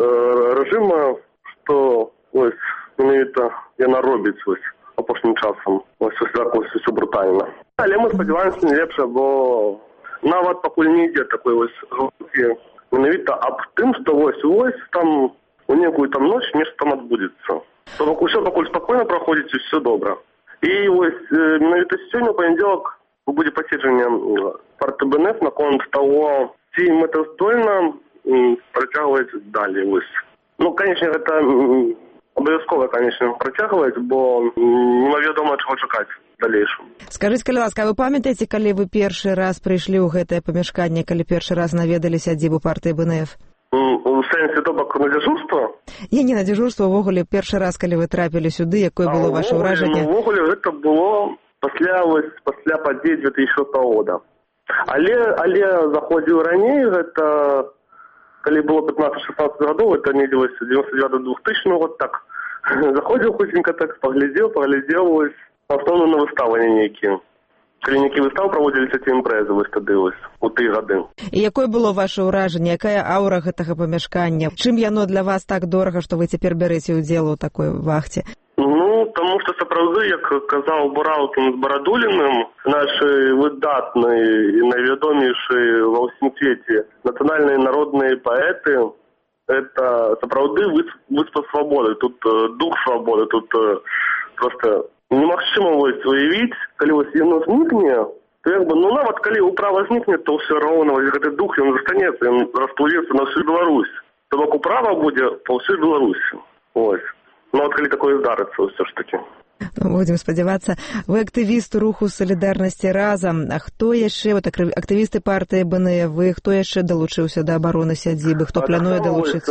рэжыма, што вось, менавіта яна робіць вось апошнім часам, вось так вось усё брутальна. Але мы спадзяваемся не лепш, бо нават пакуль не ідзе такой вось гуткі менавіта аб тым, што вось там у некую там ноч нешта там адбудзецца. То ўсё пакуль спакойна праходзіць, усё добра. І вось менавіта сёння панядзелак будзе паседжанне партыі БНФ наконт таго, ці мэтаздольна працягваць далей. Ну, канечне, гэта абавязкова, канечне, працягваць, бо невядома, чаго чакаць далейшым. Скажыце, калі ласка, а вы памятаеце, калі вы першы раз прыйшлі ў гэтае памяшканне, калі першы раз наведалі сядзібу партыі БНФ? У сэнсе то бок на дзяжурства? Не на дзяжурства, увогуле першы раз, калі вы трапілі сюды, якое было ваше ўражанне? Увогуле гэта было пасля падзей 2006 года. Але заходзіў раней, гэта калі было 15-16 гадоў, это недзе 99-2000 год, так. Заходзіў хутенька так, паглядзеў, асноўна на выставы нейкія. Калі нейкія выставы праводзіліся ці імпрэзы, тады у тыя гады. І якое было ваше ўражанне, якая аўра гэтага памяшкання? Чым яно для вас так дорага, што вы цяпер бярэце ўдзел у такой вахце? Ну, таму што сапраўды, як казаў Буралкін з Барадуліным, нашы выдатныя і найвядомейшыя ва ўсім свеце нацыянальныя народныя паэты, это сапраўды выспа свабоды, тут дух свабоды, тут проста немагчыма уявіць, калі яно знікне, то нават калі ўправа знікне, то ўсё роўна гэты дух, ён застанецца, ён расплывецца на всю Беларусь. То бок управа будзе па ўсёй Беларусі. Ну, от калі такое здарыцца ўсё ж такі. Будзем спадзявацца. Вы актывіст руху «Салідарнасці разам». А хто яшчэ, актывісты партыі БНФ, вы хто яшчэ далучыўся да абароны сядзібы? Хто плануе далучыцца?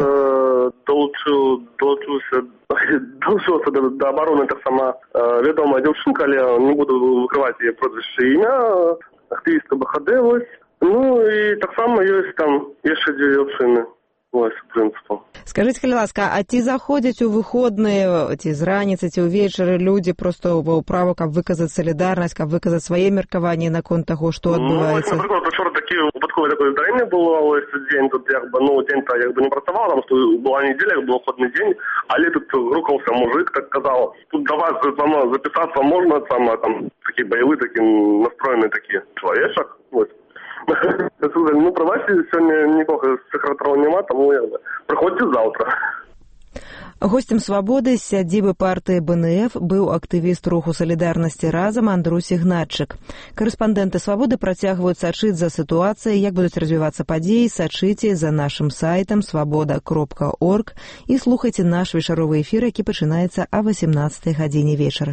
Далучыўся да абароны таксама вядомая дзяўчынка, але не буду выкрываць яе прозвішча і імя, актывістка БХД. Ну і таксама ёсць там яшчэ дзве дзяўчыны. Прынцыпу. Скажыце, калі ласка, а ці заходзяць у выходныя, ці з раніцы, ці ўвечары людзі проста ва ўправу, каб выказаць салідарнасць, каб выказаць свае меркаванні наконт таго, што адбываецца? Ну, напрыклад, учора выпадковае такое здарэнне было, дзень тут дзень-то не працаваў, там што была недзеля, был ходны дзень, але тут рухаўся мужик, так казаў, тут да вас запісацца можна, там такі баявы, такі настроены такі чалавечак, Ну, прабачце, сёння нікога з сакратараў няма, таму прыходзьце заўтра. Госцем «Свабоды» з сядзібы партыі БНФ быў актывіст руху «Салідарнасці разам» Андрус Ігнатчык. Карэспандэнты «Свабоды» працягваюць сачыць за сітуацыяй, як будуць развівацца падзеі, сачыце за нашым сайтам свабода.орг і слухайце наш вечаровы эфір, які пачынаецца а 18 гадзіне вечара.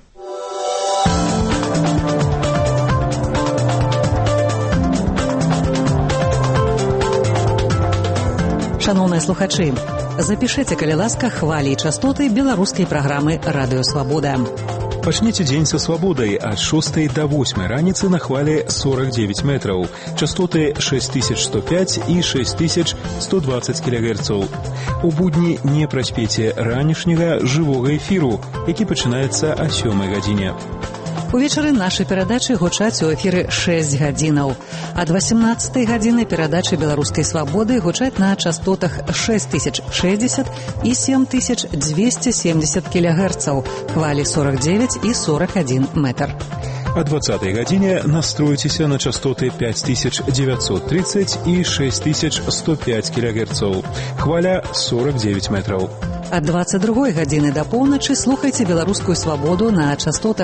Шановныя слухачы, запішыце, калі ласка, хвалі і частоты беларускай праграмы «Радыё Свабода». Пачніце дзень са свабодай ад 6 до 8 раніцы на хвалі 49 метраў, частоты 6105 і 6120 кГц. У будні не праспеце ранішняга жывога эфіру, які пачынаецца а 7 гадзіне. Увечары нашы перадачы гучаць у эфіры 6 гадзінаў. Ад 18 гадзіны перадачы беларускай свабоды гучаць на частотах 6060 і 7270 кГц, хвалі 49 і 41 метр. О 20 гадзіне настройцеся на частоты 5930 і 6105 кГц, хваля 49 метраў. Ад 22 гадзіны да поўначы слухайце беларускую свабоду на частотах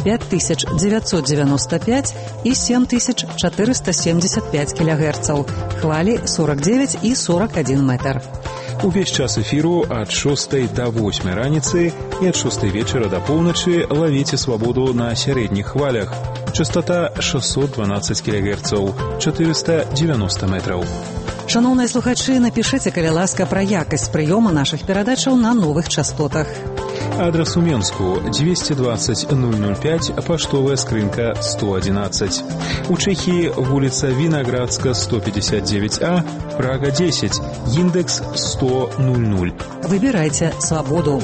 5995 і 7475 кГц, хвалі 49 і 41 метр. Увесь час эфіру ад 6 до 8 раніцы і ад 6 вечара да поўначы лавіце свабоду на сярэдніх хвалях. Частота 612 кГц, 490 метраў. Шановныя слухачы, напішыце, калі ласка, пра якасць прыёму нашых перадачаў на новых частотах. Адрас у Менску 220 005, паштовая скрынка 111. У Чэхіі вуліца Вінаградска 159А, Прага 10, індекс 10000. Выбірайце свабоду.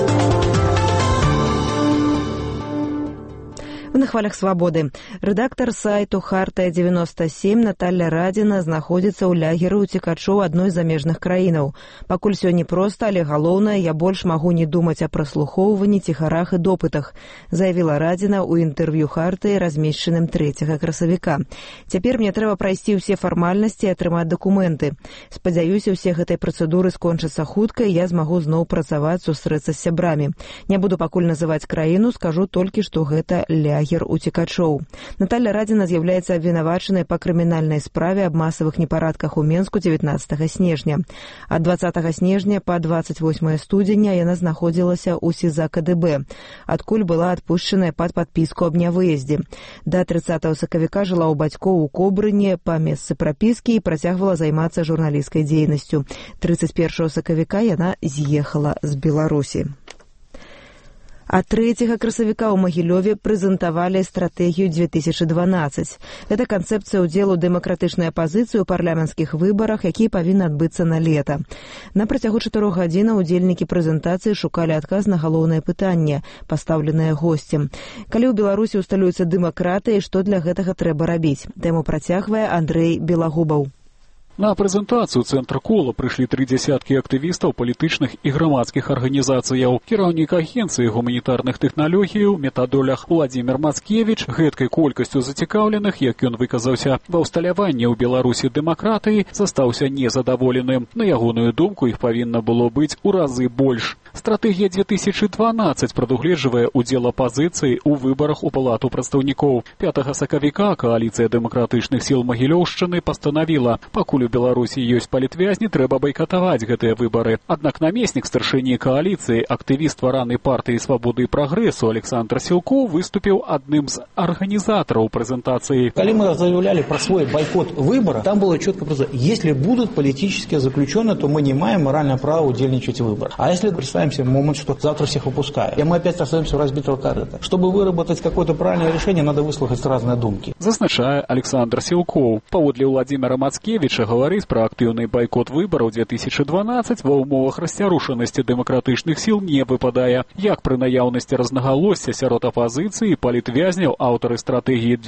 На хвалях «Свабоды». Рэдактар сайту «Хартая-97» Наталья Радзіна знаходзіцца ў лягеры ўцекачоў адной з замежных краінаў. Пакуль сёння проста, але галоўнае, я больш магу не думаць о праслухоўванні, ціхарах і допытах, заявіла Радзіна ў інтэрв'ю «Хартыі», размешчаным 3 красавіка. Цяпер мне трэба прайсці ўсе фармальнасці і атрымаць дакументы. Спадзяюся, усе гэтай працэдуры скончацца хутка, і я змагу зноў працаваць, сустрэцца з сябрамі. Не буду пакуль называць краіну, скажу толькі, што гэта лягер. лагер уцекачоў. Наталья Радзіна з'яўляецца абвінавачанай па крымінальнай справе аб масавых непарадках у Менску 19 снежня. Ад 20 снежня па 28 студзеня яна знаходзілася ў СІЗА КДБ, адкуль была адпушчаная пад падпіску аб нявыездзе. Да 30 сакавіка жыла ў бацькоў у Кобрыне па месцы прапіскі і працягвала займацца журналісцкай дзейнасцю. 31 сакавіка яна з'ехала з Беларусі. А 3 красавіка ў Магілёве прэзентавалі стратэгію 2012. Гэта канцэпцыя ўдзелу дэмакратычнай апазіцыі ў парламенцкіх выбарах, які павінны адбыцца на лета. На працягу 4 гадзінаў удзельнікі прэзентацыі шукалі адказ на галоўнае пытанне, пастаўленае госцем. Калі ў Беларусі усталюецца дэмакратыя, што для гэтага трэба рабіць? Тэму працягвае Андрэй Белагубаў. На прэзентацыю цэнтра кола прыйшлі 30 актывістаў палітычных і грамадскіх арганізацыяў. Кіраўнік агенцыі гуманітарных тэхналогіяў метадолях Уладзімір Мацкевіч гэткай колькасцю зацікаўленых, як ён выказаўся, ва ўсталяванні ў Беларусі дэмакратыі, застаўся незадаволеным. На ягоную думку, іх павінна было быць у разы больш. Стратэгія 2012 прадугледжвае ўдзел апазіцыі ў выбарах у палату прадстаўнікоў. 5 сакавіка кааліцыя дэмакратычных сіл Магілёўшчыны пастанавіла, пакуль у Беларусі ёсць палітвязні, трэба байкатаваць гэтыя выбары. Аднак намеснік старшыні кааліцыі, актывіст вараны партыі «Свабоды і прагрэсу» Александр Сілкоў выступіў адным з арганізатараў прэзентацыі. Калі мы заявляли про свой бойкот выбора, там было четко просто: если будут политические заключенные, то мы не имеем моральное право удельничать в выборах. А если представим себе момент, что завтра всех выпускают, и мы опять остаемся в разбитого корыта. Чтобы выработать какое-то правильное решение, надо выслушать разные думки. Зазначае Александр Сілкоў. Паводле Уладзіміра Мацкевіча гаварыць пра актыўны байкот выбараў 2012 ва ўмовах расцярушанасці дэмакратычных сіл не выпадае. Як пры наяўнасці рознагалосся сярод апазіцыі палітвязняў аўтары стратэгіі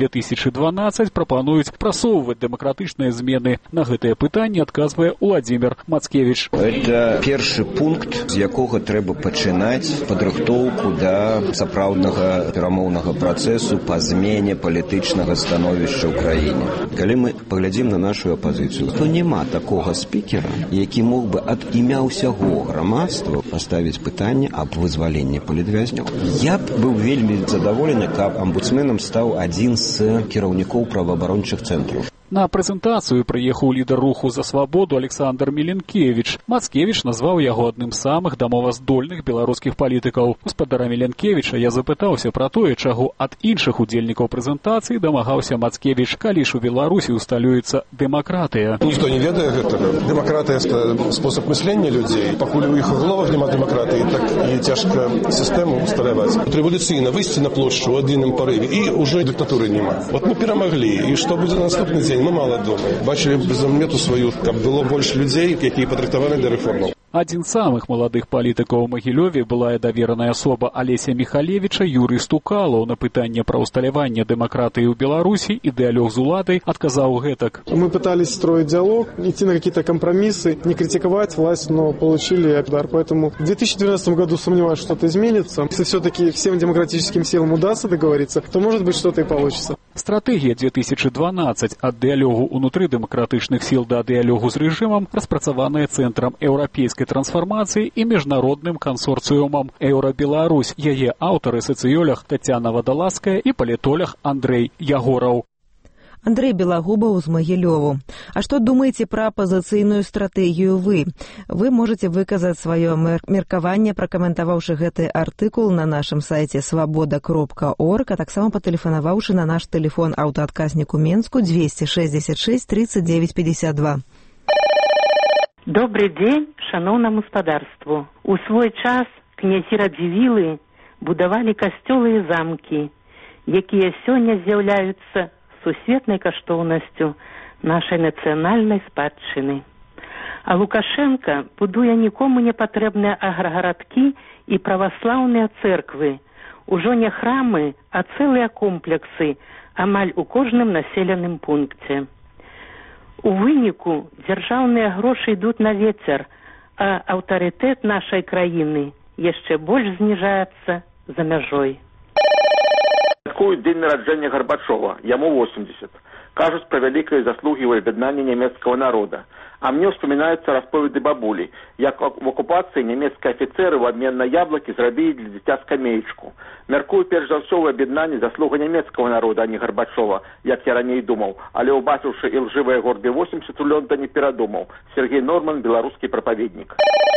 2012 прапануюць прасоўваць дэмакратычныя змены. На гэтае пытанне адказвае Уладзімір Мацкевіч. Это першы пункт, з якога трэба пачынаць падрыхтоўку да сапраўднага перамоўнага працэсу па змене палітычнага становішча ў краіне. Калі мы паглядзім на нашу апазіцыю, то няма такога спікера, які мог бы ад імя ўсяго грамадства паставіць пытанне аб вызваленні палітвязняў. Я б быў вельмі задаволены, каб амбудсменам стаў адзін з кіраўнікоў праваабарончых цэнтраў. На прэзентацыю прыехаў лідар руху за свабоду Александр Міленкевіч. Мацкевіч назваў яго адным з самых дамоваздольных беларускіх палітыкаў. Гаспадара Міленкевіча я запытаўся пра тое, чаго ад іншых удзельнікаў прэзентацыі дамагаўся Мацкевіч, калі ж у Беларусі усталюецца дэмакратыя. Ніхто не ведае гэтага. Дэмакратыя – спосаб мыслення людзей. Пакуль у іх у головах няма дэмакратыі, так і цяжка сістэму усталяваць. Рэвалюцыйна выйсці на плошчу ў адзіным парыве, і ўжо дыктатуры няма. Вот мы перамаглі, і што будзе наступны дзень? Мы мало думаем. Бачили безумнету свою, каб было больше людей, які падрыхтаваны для рэформаў. Адзін з самых маладых палітыкаў у Магілёве, былая давераная асоба Алеся Міхалевіча, Юрый Стукалаў, на пытанне пра ўсталяванне дэмакратыі ў Беларусі і дыалог з уладай адказаў гэтак. Мы пытались строить диалог, идти на какие-то компромиссы, не критиковать власть, но получили удар. Поэтому в 2012 году сомневаюсь, что что-то изменится. Если все-таки всем демократическим силам удастся договориться, то, может быть, что-то и получится. Стратэгія 2012 ад дыалогу ўнутры дэмакратычных сіл да дыалогу з рэжымам распрацаваная Цэнтрам еўрапейскай трансфармацыі і міжнародным кансорцыумам «Еўра-Беларусь». Яе аўтары сацыёлог Тацяна Вадалаская і палітолог Андрэй Ягораў. Андрэй Белагубаў з Магілёву. А што думаеце пра апазіцыйную стратэгію вы? Вы можете выказаць сваё меркаванне, пракаментаваўшы гэты артыкул на нашым сайце свабода.орг, а таксама патэлефанаваўшы на наш тэлефон аўтаадказнік у Менску 266 39 52. Добрый дзень шаноўнаму спадарству. У свой час князі Радзівілы будавалі касцёлы і замкі, якія сёння з'яўляюцца сусветнай каштоўнасцю нашай нацыянальнай спадчыны. А Лукашенко будуе нікому не патрэбныя аграгарадкі і праваслаўныя цэрквы, ужо не храмы, а цэлыя комплексы амаль у кожным населеным пункце. У выніку дзяржаўныя грошы ідуць на вецер, а аўтарытэт нашай краіны яшчэ больш зніжаецца за мяжой. Святкуюць дзень нараджэння Гарбачова, яму 80. Кажуць пра вялікае заслугі ў аб'яднанні нямецкага народа. А мне вспоминаются расповеды бабули, як в оккупации немецкие офицеры в обмен на яблоки зрабили для дитя скамеечку. Мяркую, перш за ўсё, ў аб'яднанні заслуга нямецкого народа, а не Горбачова, як я раней думаў, але убачыўшы і лжывыя горды 80 у Лондоне перадумаў. Сергей Норман, беларускі прапаведнік.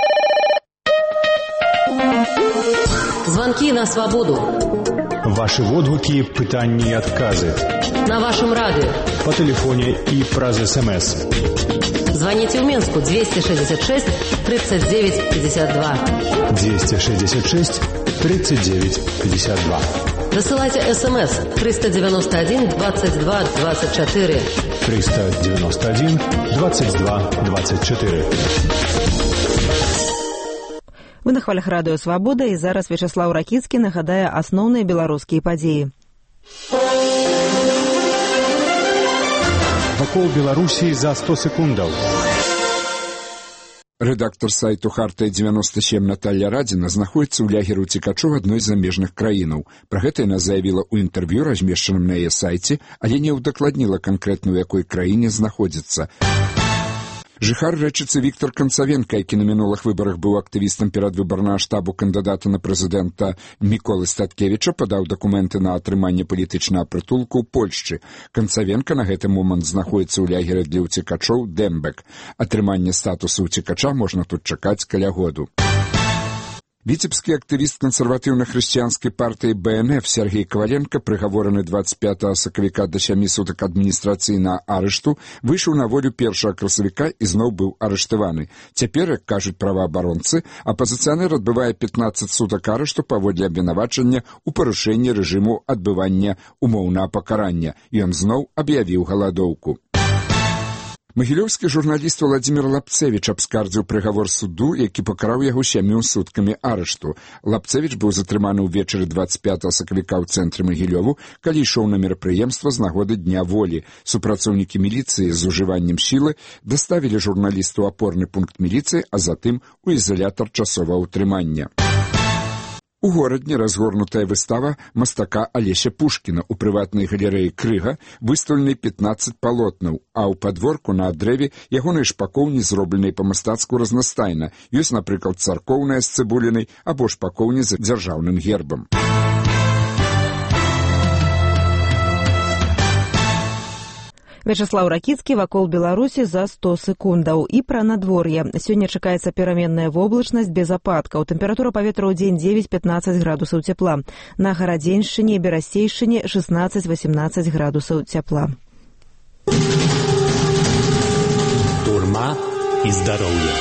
Звонки на свободу. Ваши водгуки, пытанні и отказы. На вашем радио. По телефоне и праз СМС. Звоните в Минску 266 39 52. 266 39 52. Досылайте СМС 391 22 24. 391 22 24. Вы на хвалях радыё «Свабода», і зараз Вячаслаў Ракіцкі нагадае асноўныя беларускія падзеі. Вакол Беларусі за 100 секундаў. Рэдактар сайту «Хартыя-97» Наталья Радзіна знаходіцца ў лагеры ўцекачоў адной з замежных краінаў. Пра гэта яна заявіла ў інтэрв'ю, размешчаным на яе сайце, але не ўдакладніла канкрэтна, ў якой краіне знаходзіцца. Жыхар рэчыцы Віктор Канцавенка, які на мінулых выбарах быў актывістам перадвыбарнага штабу кандыдата на прэзідэнта Міколы Статкевіча, падаў дакументы на атрыманне палітычнага прытулку ў Польшчы. Канцавенка на гэты момант знаходіцца ў лягеры для ўцекачоў Дэмбек. Атрыманне статусу ўцекача можна тут чакаць каля году. Віцебскі актывіст кансерватыўна-хрысціянскай партыі БНФ Сергей Коваленко, прыгавораны 25 сакавіка да 7 сутак адміністрацыйнага арышту, выйшаў на волю 1 красавіка і зноў быў арыштаваны. Цяпер, як кажуць праваабаронцы, апазіцыянер адбывае 15 сутак арышту паводле абвінавачання ў парушэнні рэжыму адбывання умоўнага пакарання. Ён зноў аб'явіў галадоўку. Магілёўскі журналіст Владзімір Лапцевіч абскардзіў прыгавор суду, які пакараў яго 7 суткамі арышту. Лапцевіч быў затрыманы ўвечары 25 сакавіка ў цэнтры Магілёву, калі ішоў на мерапрыемства з нагоды Дня волі. Супрацоўнікі міліцыі з ужываннем сілы даставілі журналісту ў апорны пункт міліцыі, а затым у ізалятар часовага ўтрымання. У горадні разгорнутая выстава мастака Алеся Пушкіна ў прыватнай галерэі «Крыга», выстаўленай 15 палотнаў, а ў падворку на дрэве ягоныя шпакоўні, зробленыя па-мастацку разнастайна. Ёсць, напрыклад, царкоўная з цыбулінай або шпакоўні з дзяржаўным гербам. Вячаслаў Ракіцкі, вакол Беларусі за 100 секундаў. І пра надвор'е. Сёння чакаецца пераменная воблачнасць без ападкаў. Тэмпература паветра ў дзень 9-15 градусаў цяпла. На Гарадзеншчыне і Берасцейшчыне 16-18 градусаў цяпла. Турма і здароўе.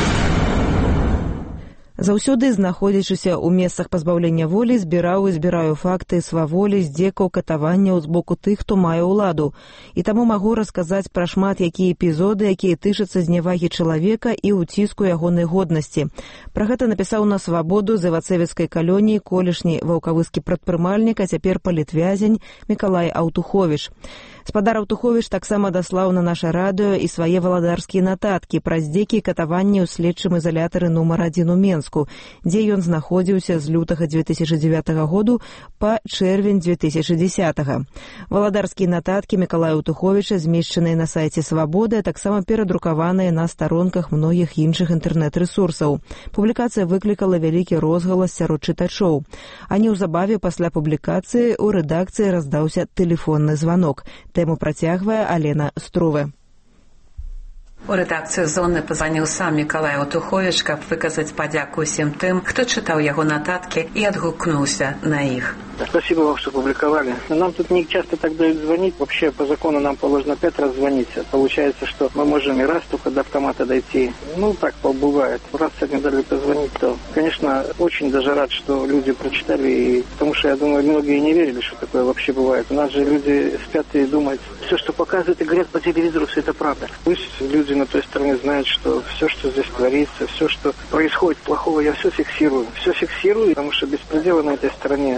Заўсёды, знаходзячыся ў месцах пазбаўлення волі, збіраю факты сваволі, здзекаў, катаванняў з боку тых, хто мае ўладу. І таму магу расказаць пра шмат якія эпізоды, якія тычацца знявагі чалавека і ўціску ягонай годнасці. Пра гэта напісаў на «Свабоду» з івацэвіцкай калоніі колішні ваўкавыскі прадпрымальнік, а цяпер палітвязень Мікалай Аўтуховіч. Спадар Аўтуховіч таксама даслаў на наша радыё і свае валадарскія нататкі пра здзекі і катаванні ў следчым ізалятары нумар 1 у Менску, дзе ён знаходзіўся з лютага 2009 году па чэрвень 2010. Валадарскія нататкі Мікалая Аўтуховіча змешчаныя на сайце «Свабоды», а таксама перадрукаваныя на старонках многіх іншых інтэрнэт-рэсурсаў. Публікацыя выклікала вялікі розгалас сярод чытачоў. А неўзабаве пасля публікацыі ў рэдакцыі раздаўся тэлефонны званок. Тэму працягвае Алена Струве. У рэдакцыю «Зоны» пазваніў сам Мікалай Аўтуховіч, каб выказаць падзяку ўсім тым, хто чытаў яго нататкі і адгукнуўся на іх. Спасибо вам, что публиковали. Нам тут не часто так дают звонить. Вообще, по закону нам положено 5 раз звонить. Получается, что мы можем и раз только до автомата дойти. Так бывает. Раз сегодня дали позвонить, то, конечно, очень даже рад, что люди прочитали. И, потому что, я думаю, многие не верили, что такое вообще бывает. У нас же люди спят и думают, все, что показывают и говорят по телевизору, все это правда. Пусть люди на той стороне знают, что все, что здесь творится, все, что происходит плохого, я все фиксирую. Все фиксирую, потому что беспредела на этой стороне, вот здесь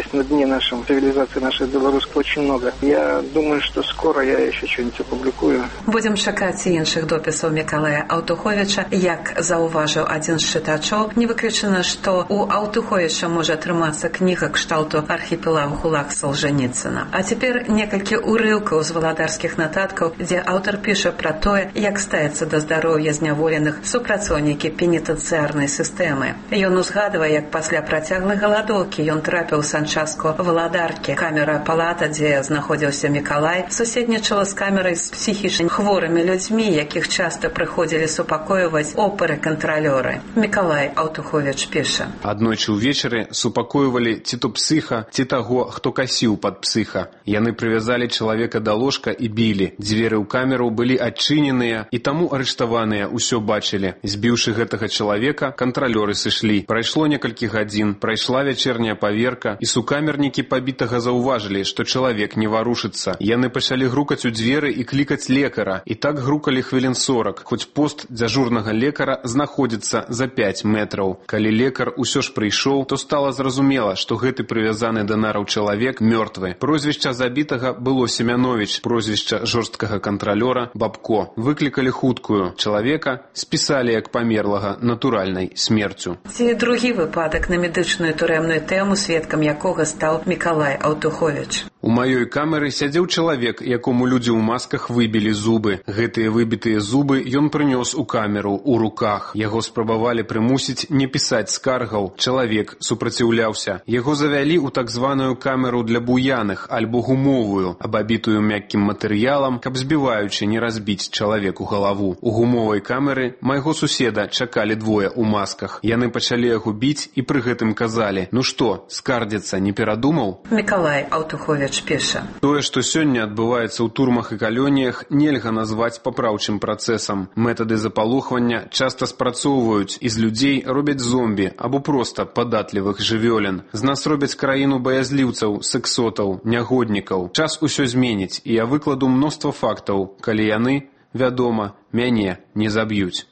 есть на дне нашей цивилизации, нашей белорусской, очень много. Я думаю, что скоро я еще что-нибудь опубликую. Будем чакаць і іншых допісаў Мікалая Аўтуховіча. Як заўважыў адзін з чытачоў, не выключана, што у Аўтуховіча можа атрымацца кніга кшталту архіпелагу ГУЛАГ Солженіцына. А цяпер некалькі урыўкаў з валадарскіх нататкаў, дзе аўтар піша пра тое, як ставіцца да здароўя зняволеных супрацоўнікі пенітэнцыярнай сістэмы. Ён узгадвае, як пасля працяглай галадоўкі ён трапіў у санчастку валадаркі. Камера палата, дзе знаходзіўся Мікалай, суседнічала з камерай з псіхічна хворымі людзьмі, якіх часта прыходзілі супакойваць опэры-кантралёры. Мікалай Аўтуховіч піша. Аднойчы ўвечары супакойвалі ці то псыха, ці таго, хто касіў пад псыха. Яны прывязалі чалавека да ложка і білі. Дзверы ў камеру былі адчыненыя, і таму арыштаваныя ўсё бачылі. Збіўшы гэтага чалавека, кантралёры сышлі. Прайшло некалькі гадзін, прайшла вячэрняя паверка, і сукамернікі пабітага заўважылі, што чалавек не варушыцца. Яны пачалі грукаць у дзверы і клікаць лекара. І так грукалі хвілін 40, хоць пост дзяжурнага лекара знаходзіцца за 5 метраў. Калі лекар усё ж прыйшоў, то стала зразумела, што гэты прывязаны да нараў чалавек мёртвы. Прозвішча забітага было Семянович, прозвішча жорсткага кантралёра Бабко. Выклікалі хуткую. Чалавека спісалі як памерлага натуральнай смерцю. Ці другі выпадак на медычную турэмную тэму, сведкам якога стаў Мікалай Аўтуховіч. У маёй камеры сядзеў чалавек, якому людзі ў масках выбілі зубы. Гэтыя выбітыя зубы ён прынёс у камеру ў руках. Яго спрабавалі прымусіць не пісаць скаргаў. Чалавек супраціўляўся. Яго завялі ў так званую камеру для буяных, альбо гумовую, абабітую мяккім матэрыялам, каб збіваючы не разбіць чалавеку галаву. У гумовай камеры майго суседа чакалі двое ў масках. Яны пачалі яго біць і пры гэтым казалі: «Ну што, скардзіцца не перадумаў?» Мікалай Аўтуховіч піша. Тое, што сёння адбываецца ў турмах і калоніях, нельга назваць папраўчым працэсам. Метады запалохвання часта спрацоўваюць, і з людзей робяць зомбі або проста падатлівых жывёлін. З нас робяць краіну баязліўцаў, сексотаў, нягоднікаў. Час усё зменіць, і я выкладу мноства фактаў, калі яны, вядома, мяне не заб'юць.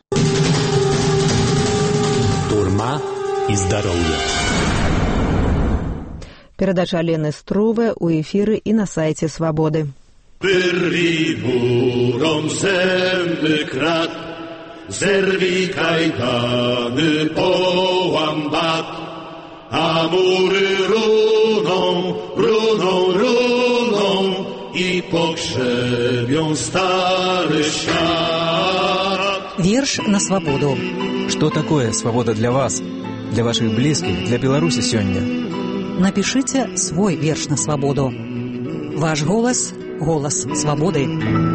Турма і здароўе. Перадача Алены Струве ў эфіры і на сайце Свабоды. Wyrwij murą zęby krat, zerwij kajdany, połam bat, a mury runą, runą, runą i pogrzebią stary świat. Верш на свободу. Что такое свобода для вас, для ваших близких, для Беларуси сегодня? Напишите свой верш на свободу. Ваш голос – голос свободы.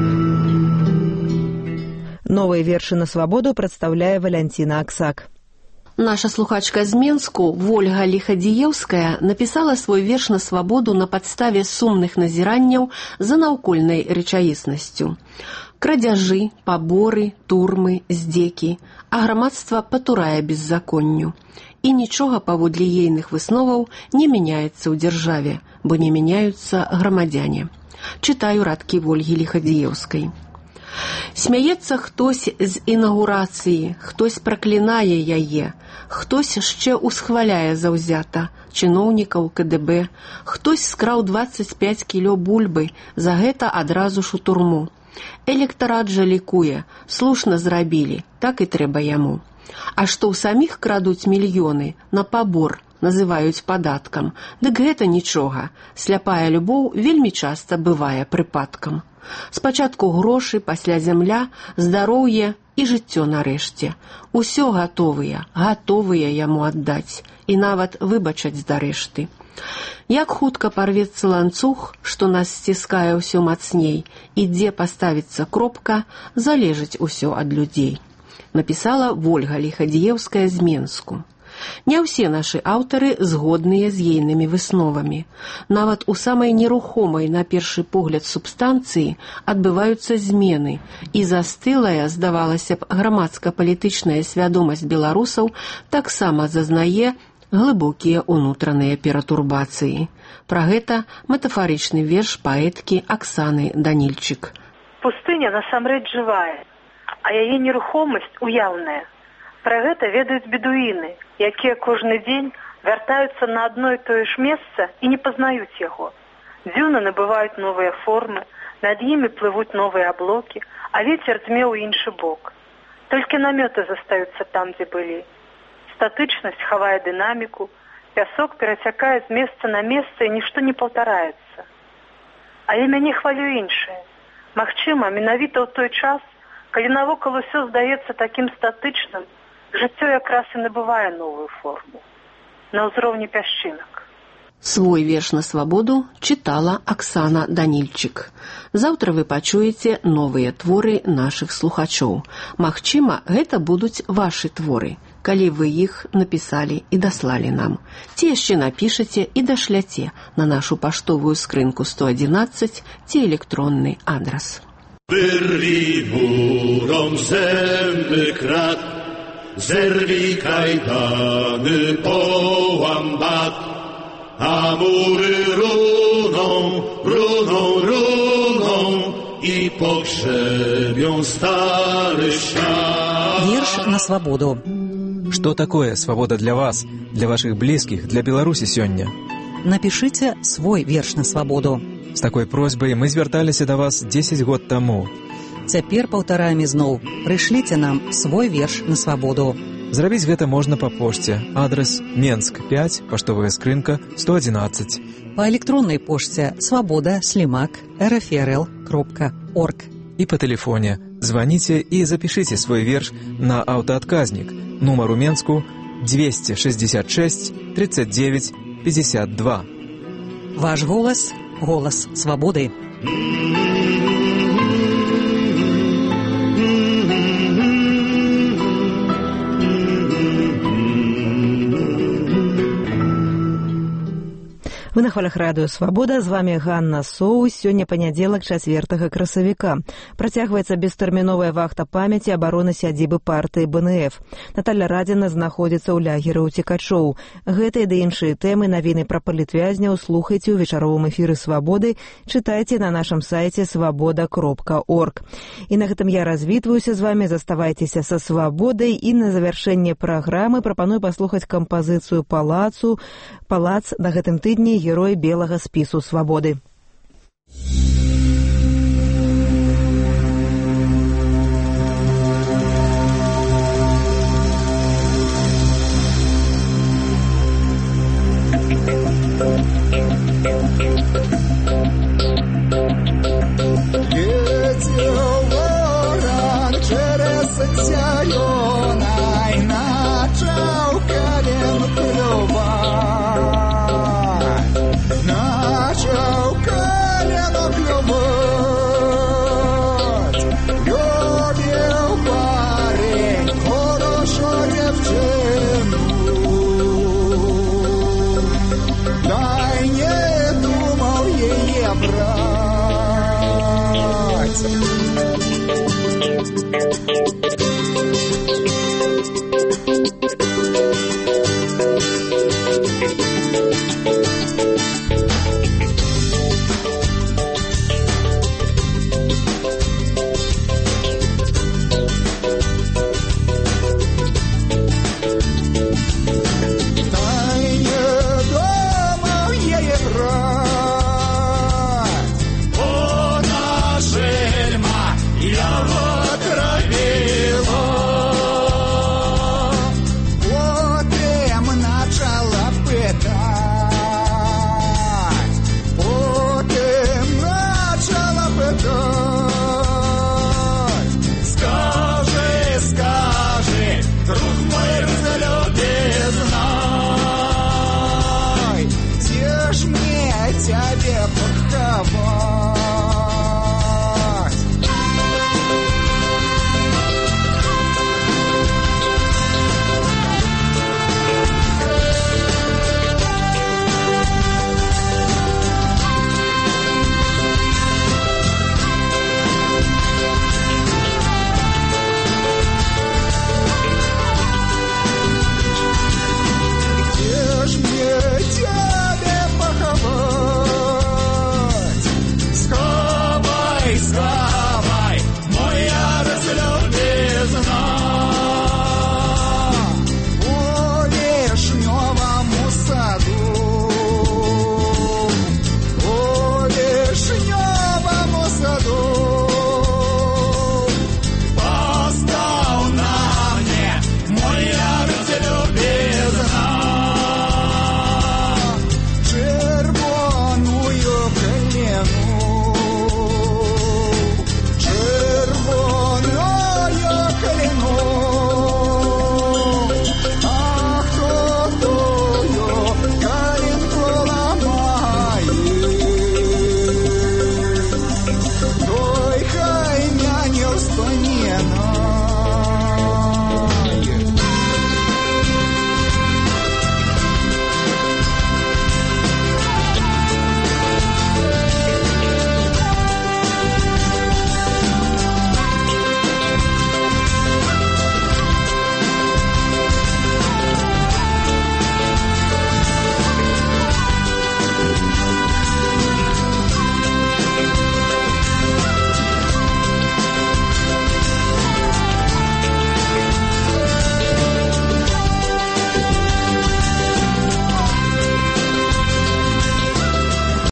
Новые верши на свободу прадстаўляе Валянціна Аксак. Наша слухачка з Менску, Вольга Лихадзіеўская, написала свой верш на свободу на падставе сумных назіранняў за наўкольнай рэчаіснасцю. Крадзяжы, паборы, турмы, здзекі, а грамадства патурае беззаконню. І нічога паводле ейных высноваў не мяняецца ў дзяржаве, бо не мяняюцца грамадзяне. Чытаю радкі Вольгі Лихадзіеўскай. Смяецца хтось з інаўгурацыі, хтось праклінае яе, хтось яшчэ усхваляе заўзята чыноўнікаў КДБ, хтось скраў 25 кіло бульбы, за гэта адразу ж у турму. Электарат жа лікуе, слушна зрабілі, так і трэба яму. А што ў саміх крадуць мільёны на пабор, называюць падаткам, дык гэта нічога, сляпая любоў вельмі часта бывае прыпадкам. Спачатку грошы, пасля зямля, здароўе і жыццё нарэшце. Усё гатовыя яму аддаць і нават выбачаць здарэшты. Як хутка парвецца ланцуг, што нас сціскае ўсё мацней, і дзе паставіцца кропка, залежыць усё ад людзей. Напісала Вольга Лихадзіеўская з Менску. Не ўсе нашы аўтары згодныя з ейнымі высновамі. Нават у самай нерухомай на першы погляд субстанцыі адбываюцца змены, і застылая, здавалася б, грамадска-палітычная свядомасць беларусаў таксама зазнае глыбокія ўнутраныя пературбацыі. Пра гэта метафарычны верш паэткі Аксаны Данільчык. Пустыня насамрэч жывая, а яе нерухомасць уяўная. Пра гэта ведаюць бедуіны, якія кожны дзень вяртаюцца на одно і тое ж месца і не пазнаюць яго. Дзюны набываюць новыя формы, над імі плывуць новыя аблокі, а вецер дзьме ў іншы бок. Толькі намёты застаюцца там, дзе былі. Статычнасць хавае дынаміку, пясок перацякае з месца на месца і нішто не паўтараецца. Але мяне хвалюе іншае. Магчыма, менавіта ў той час, калі навокал усё здаецца такім статычным, жыццё якраз і набывае новую форму. На ўзроўні пясчынак. Свой верш на свабоду чытала Аксана Данільчык. Заўтра вы пачуеце новыя творы нашых слухачоў. Магчыма, гэта будуць вашы творы, калі вы іх напісалі і даслалі нам. Ці яшчэ напішаце і дашляце на нашу паштовую скрынку 111 ці электронны адрас. Wyrwij murom zęby krat, zerwij kajdany, połam bat, a mury runą i pogrzebią stary świat. Верш на свободу. Что такое свобода для вас, для ваших близких, для Беларуси сёння? Напишите свой верш на свободу. С такой просьбой мы звярталіся да вас 10 год таму. Цяпер паўтараем ізноў. Прышліце нам свой верш на свабоду. Зрабіць гэта можна па пошце. Адрес Менск 5, паштовая скрынка 111. Па электроннай пошце svoboda@rfrl.org. І па тэлефоне. Званіце і запішыце свой верш на аўтаадказнік. Нумар у Менску 266 39 52. Ваш голас – голас свободы. Вы на хвалях радыё «Свабода», з вами Ганна Соус. Сёння панядзелак 4 красавіка. Працягваецца бестэрміновая вахта памяці абароны сядзібы партыі БНФ. Наталья Радзіна знаходзіцца ў лагеры ўцекачоў. Гэтыя ды іншыя тэмы, навіны пра палітвязняў слухайце ў вечаровым эфіры «Свабоды», чытайце на нашым сайце svoboda.org. І на гэтым я развітваюся з вами, заставайцеся са «Свабодай», і на завяршэнне праграмы прапаную паслухаць кампазіцыю «Палац» на гэтым тыдні герой белага спісу свабоды.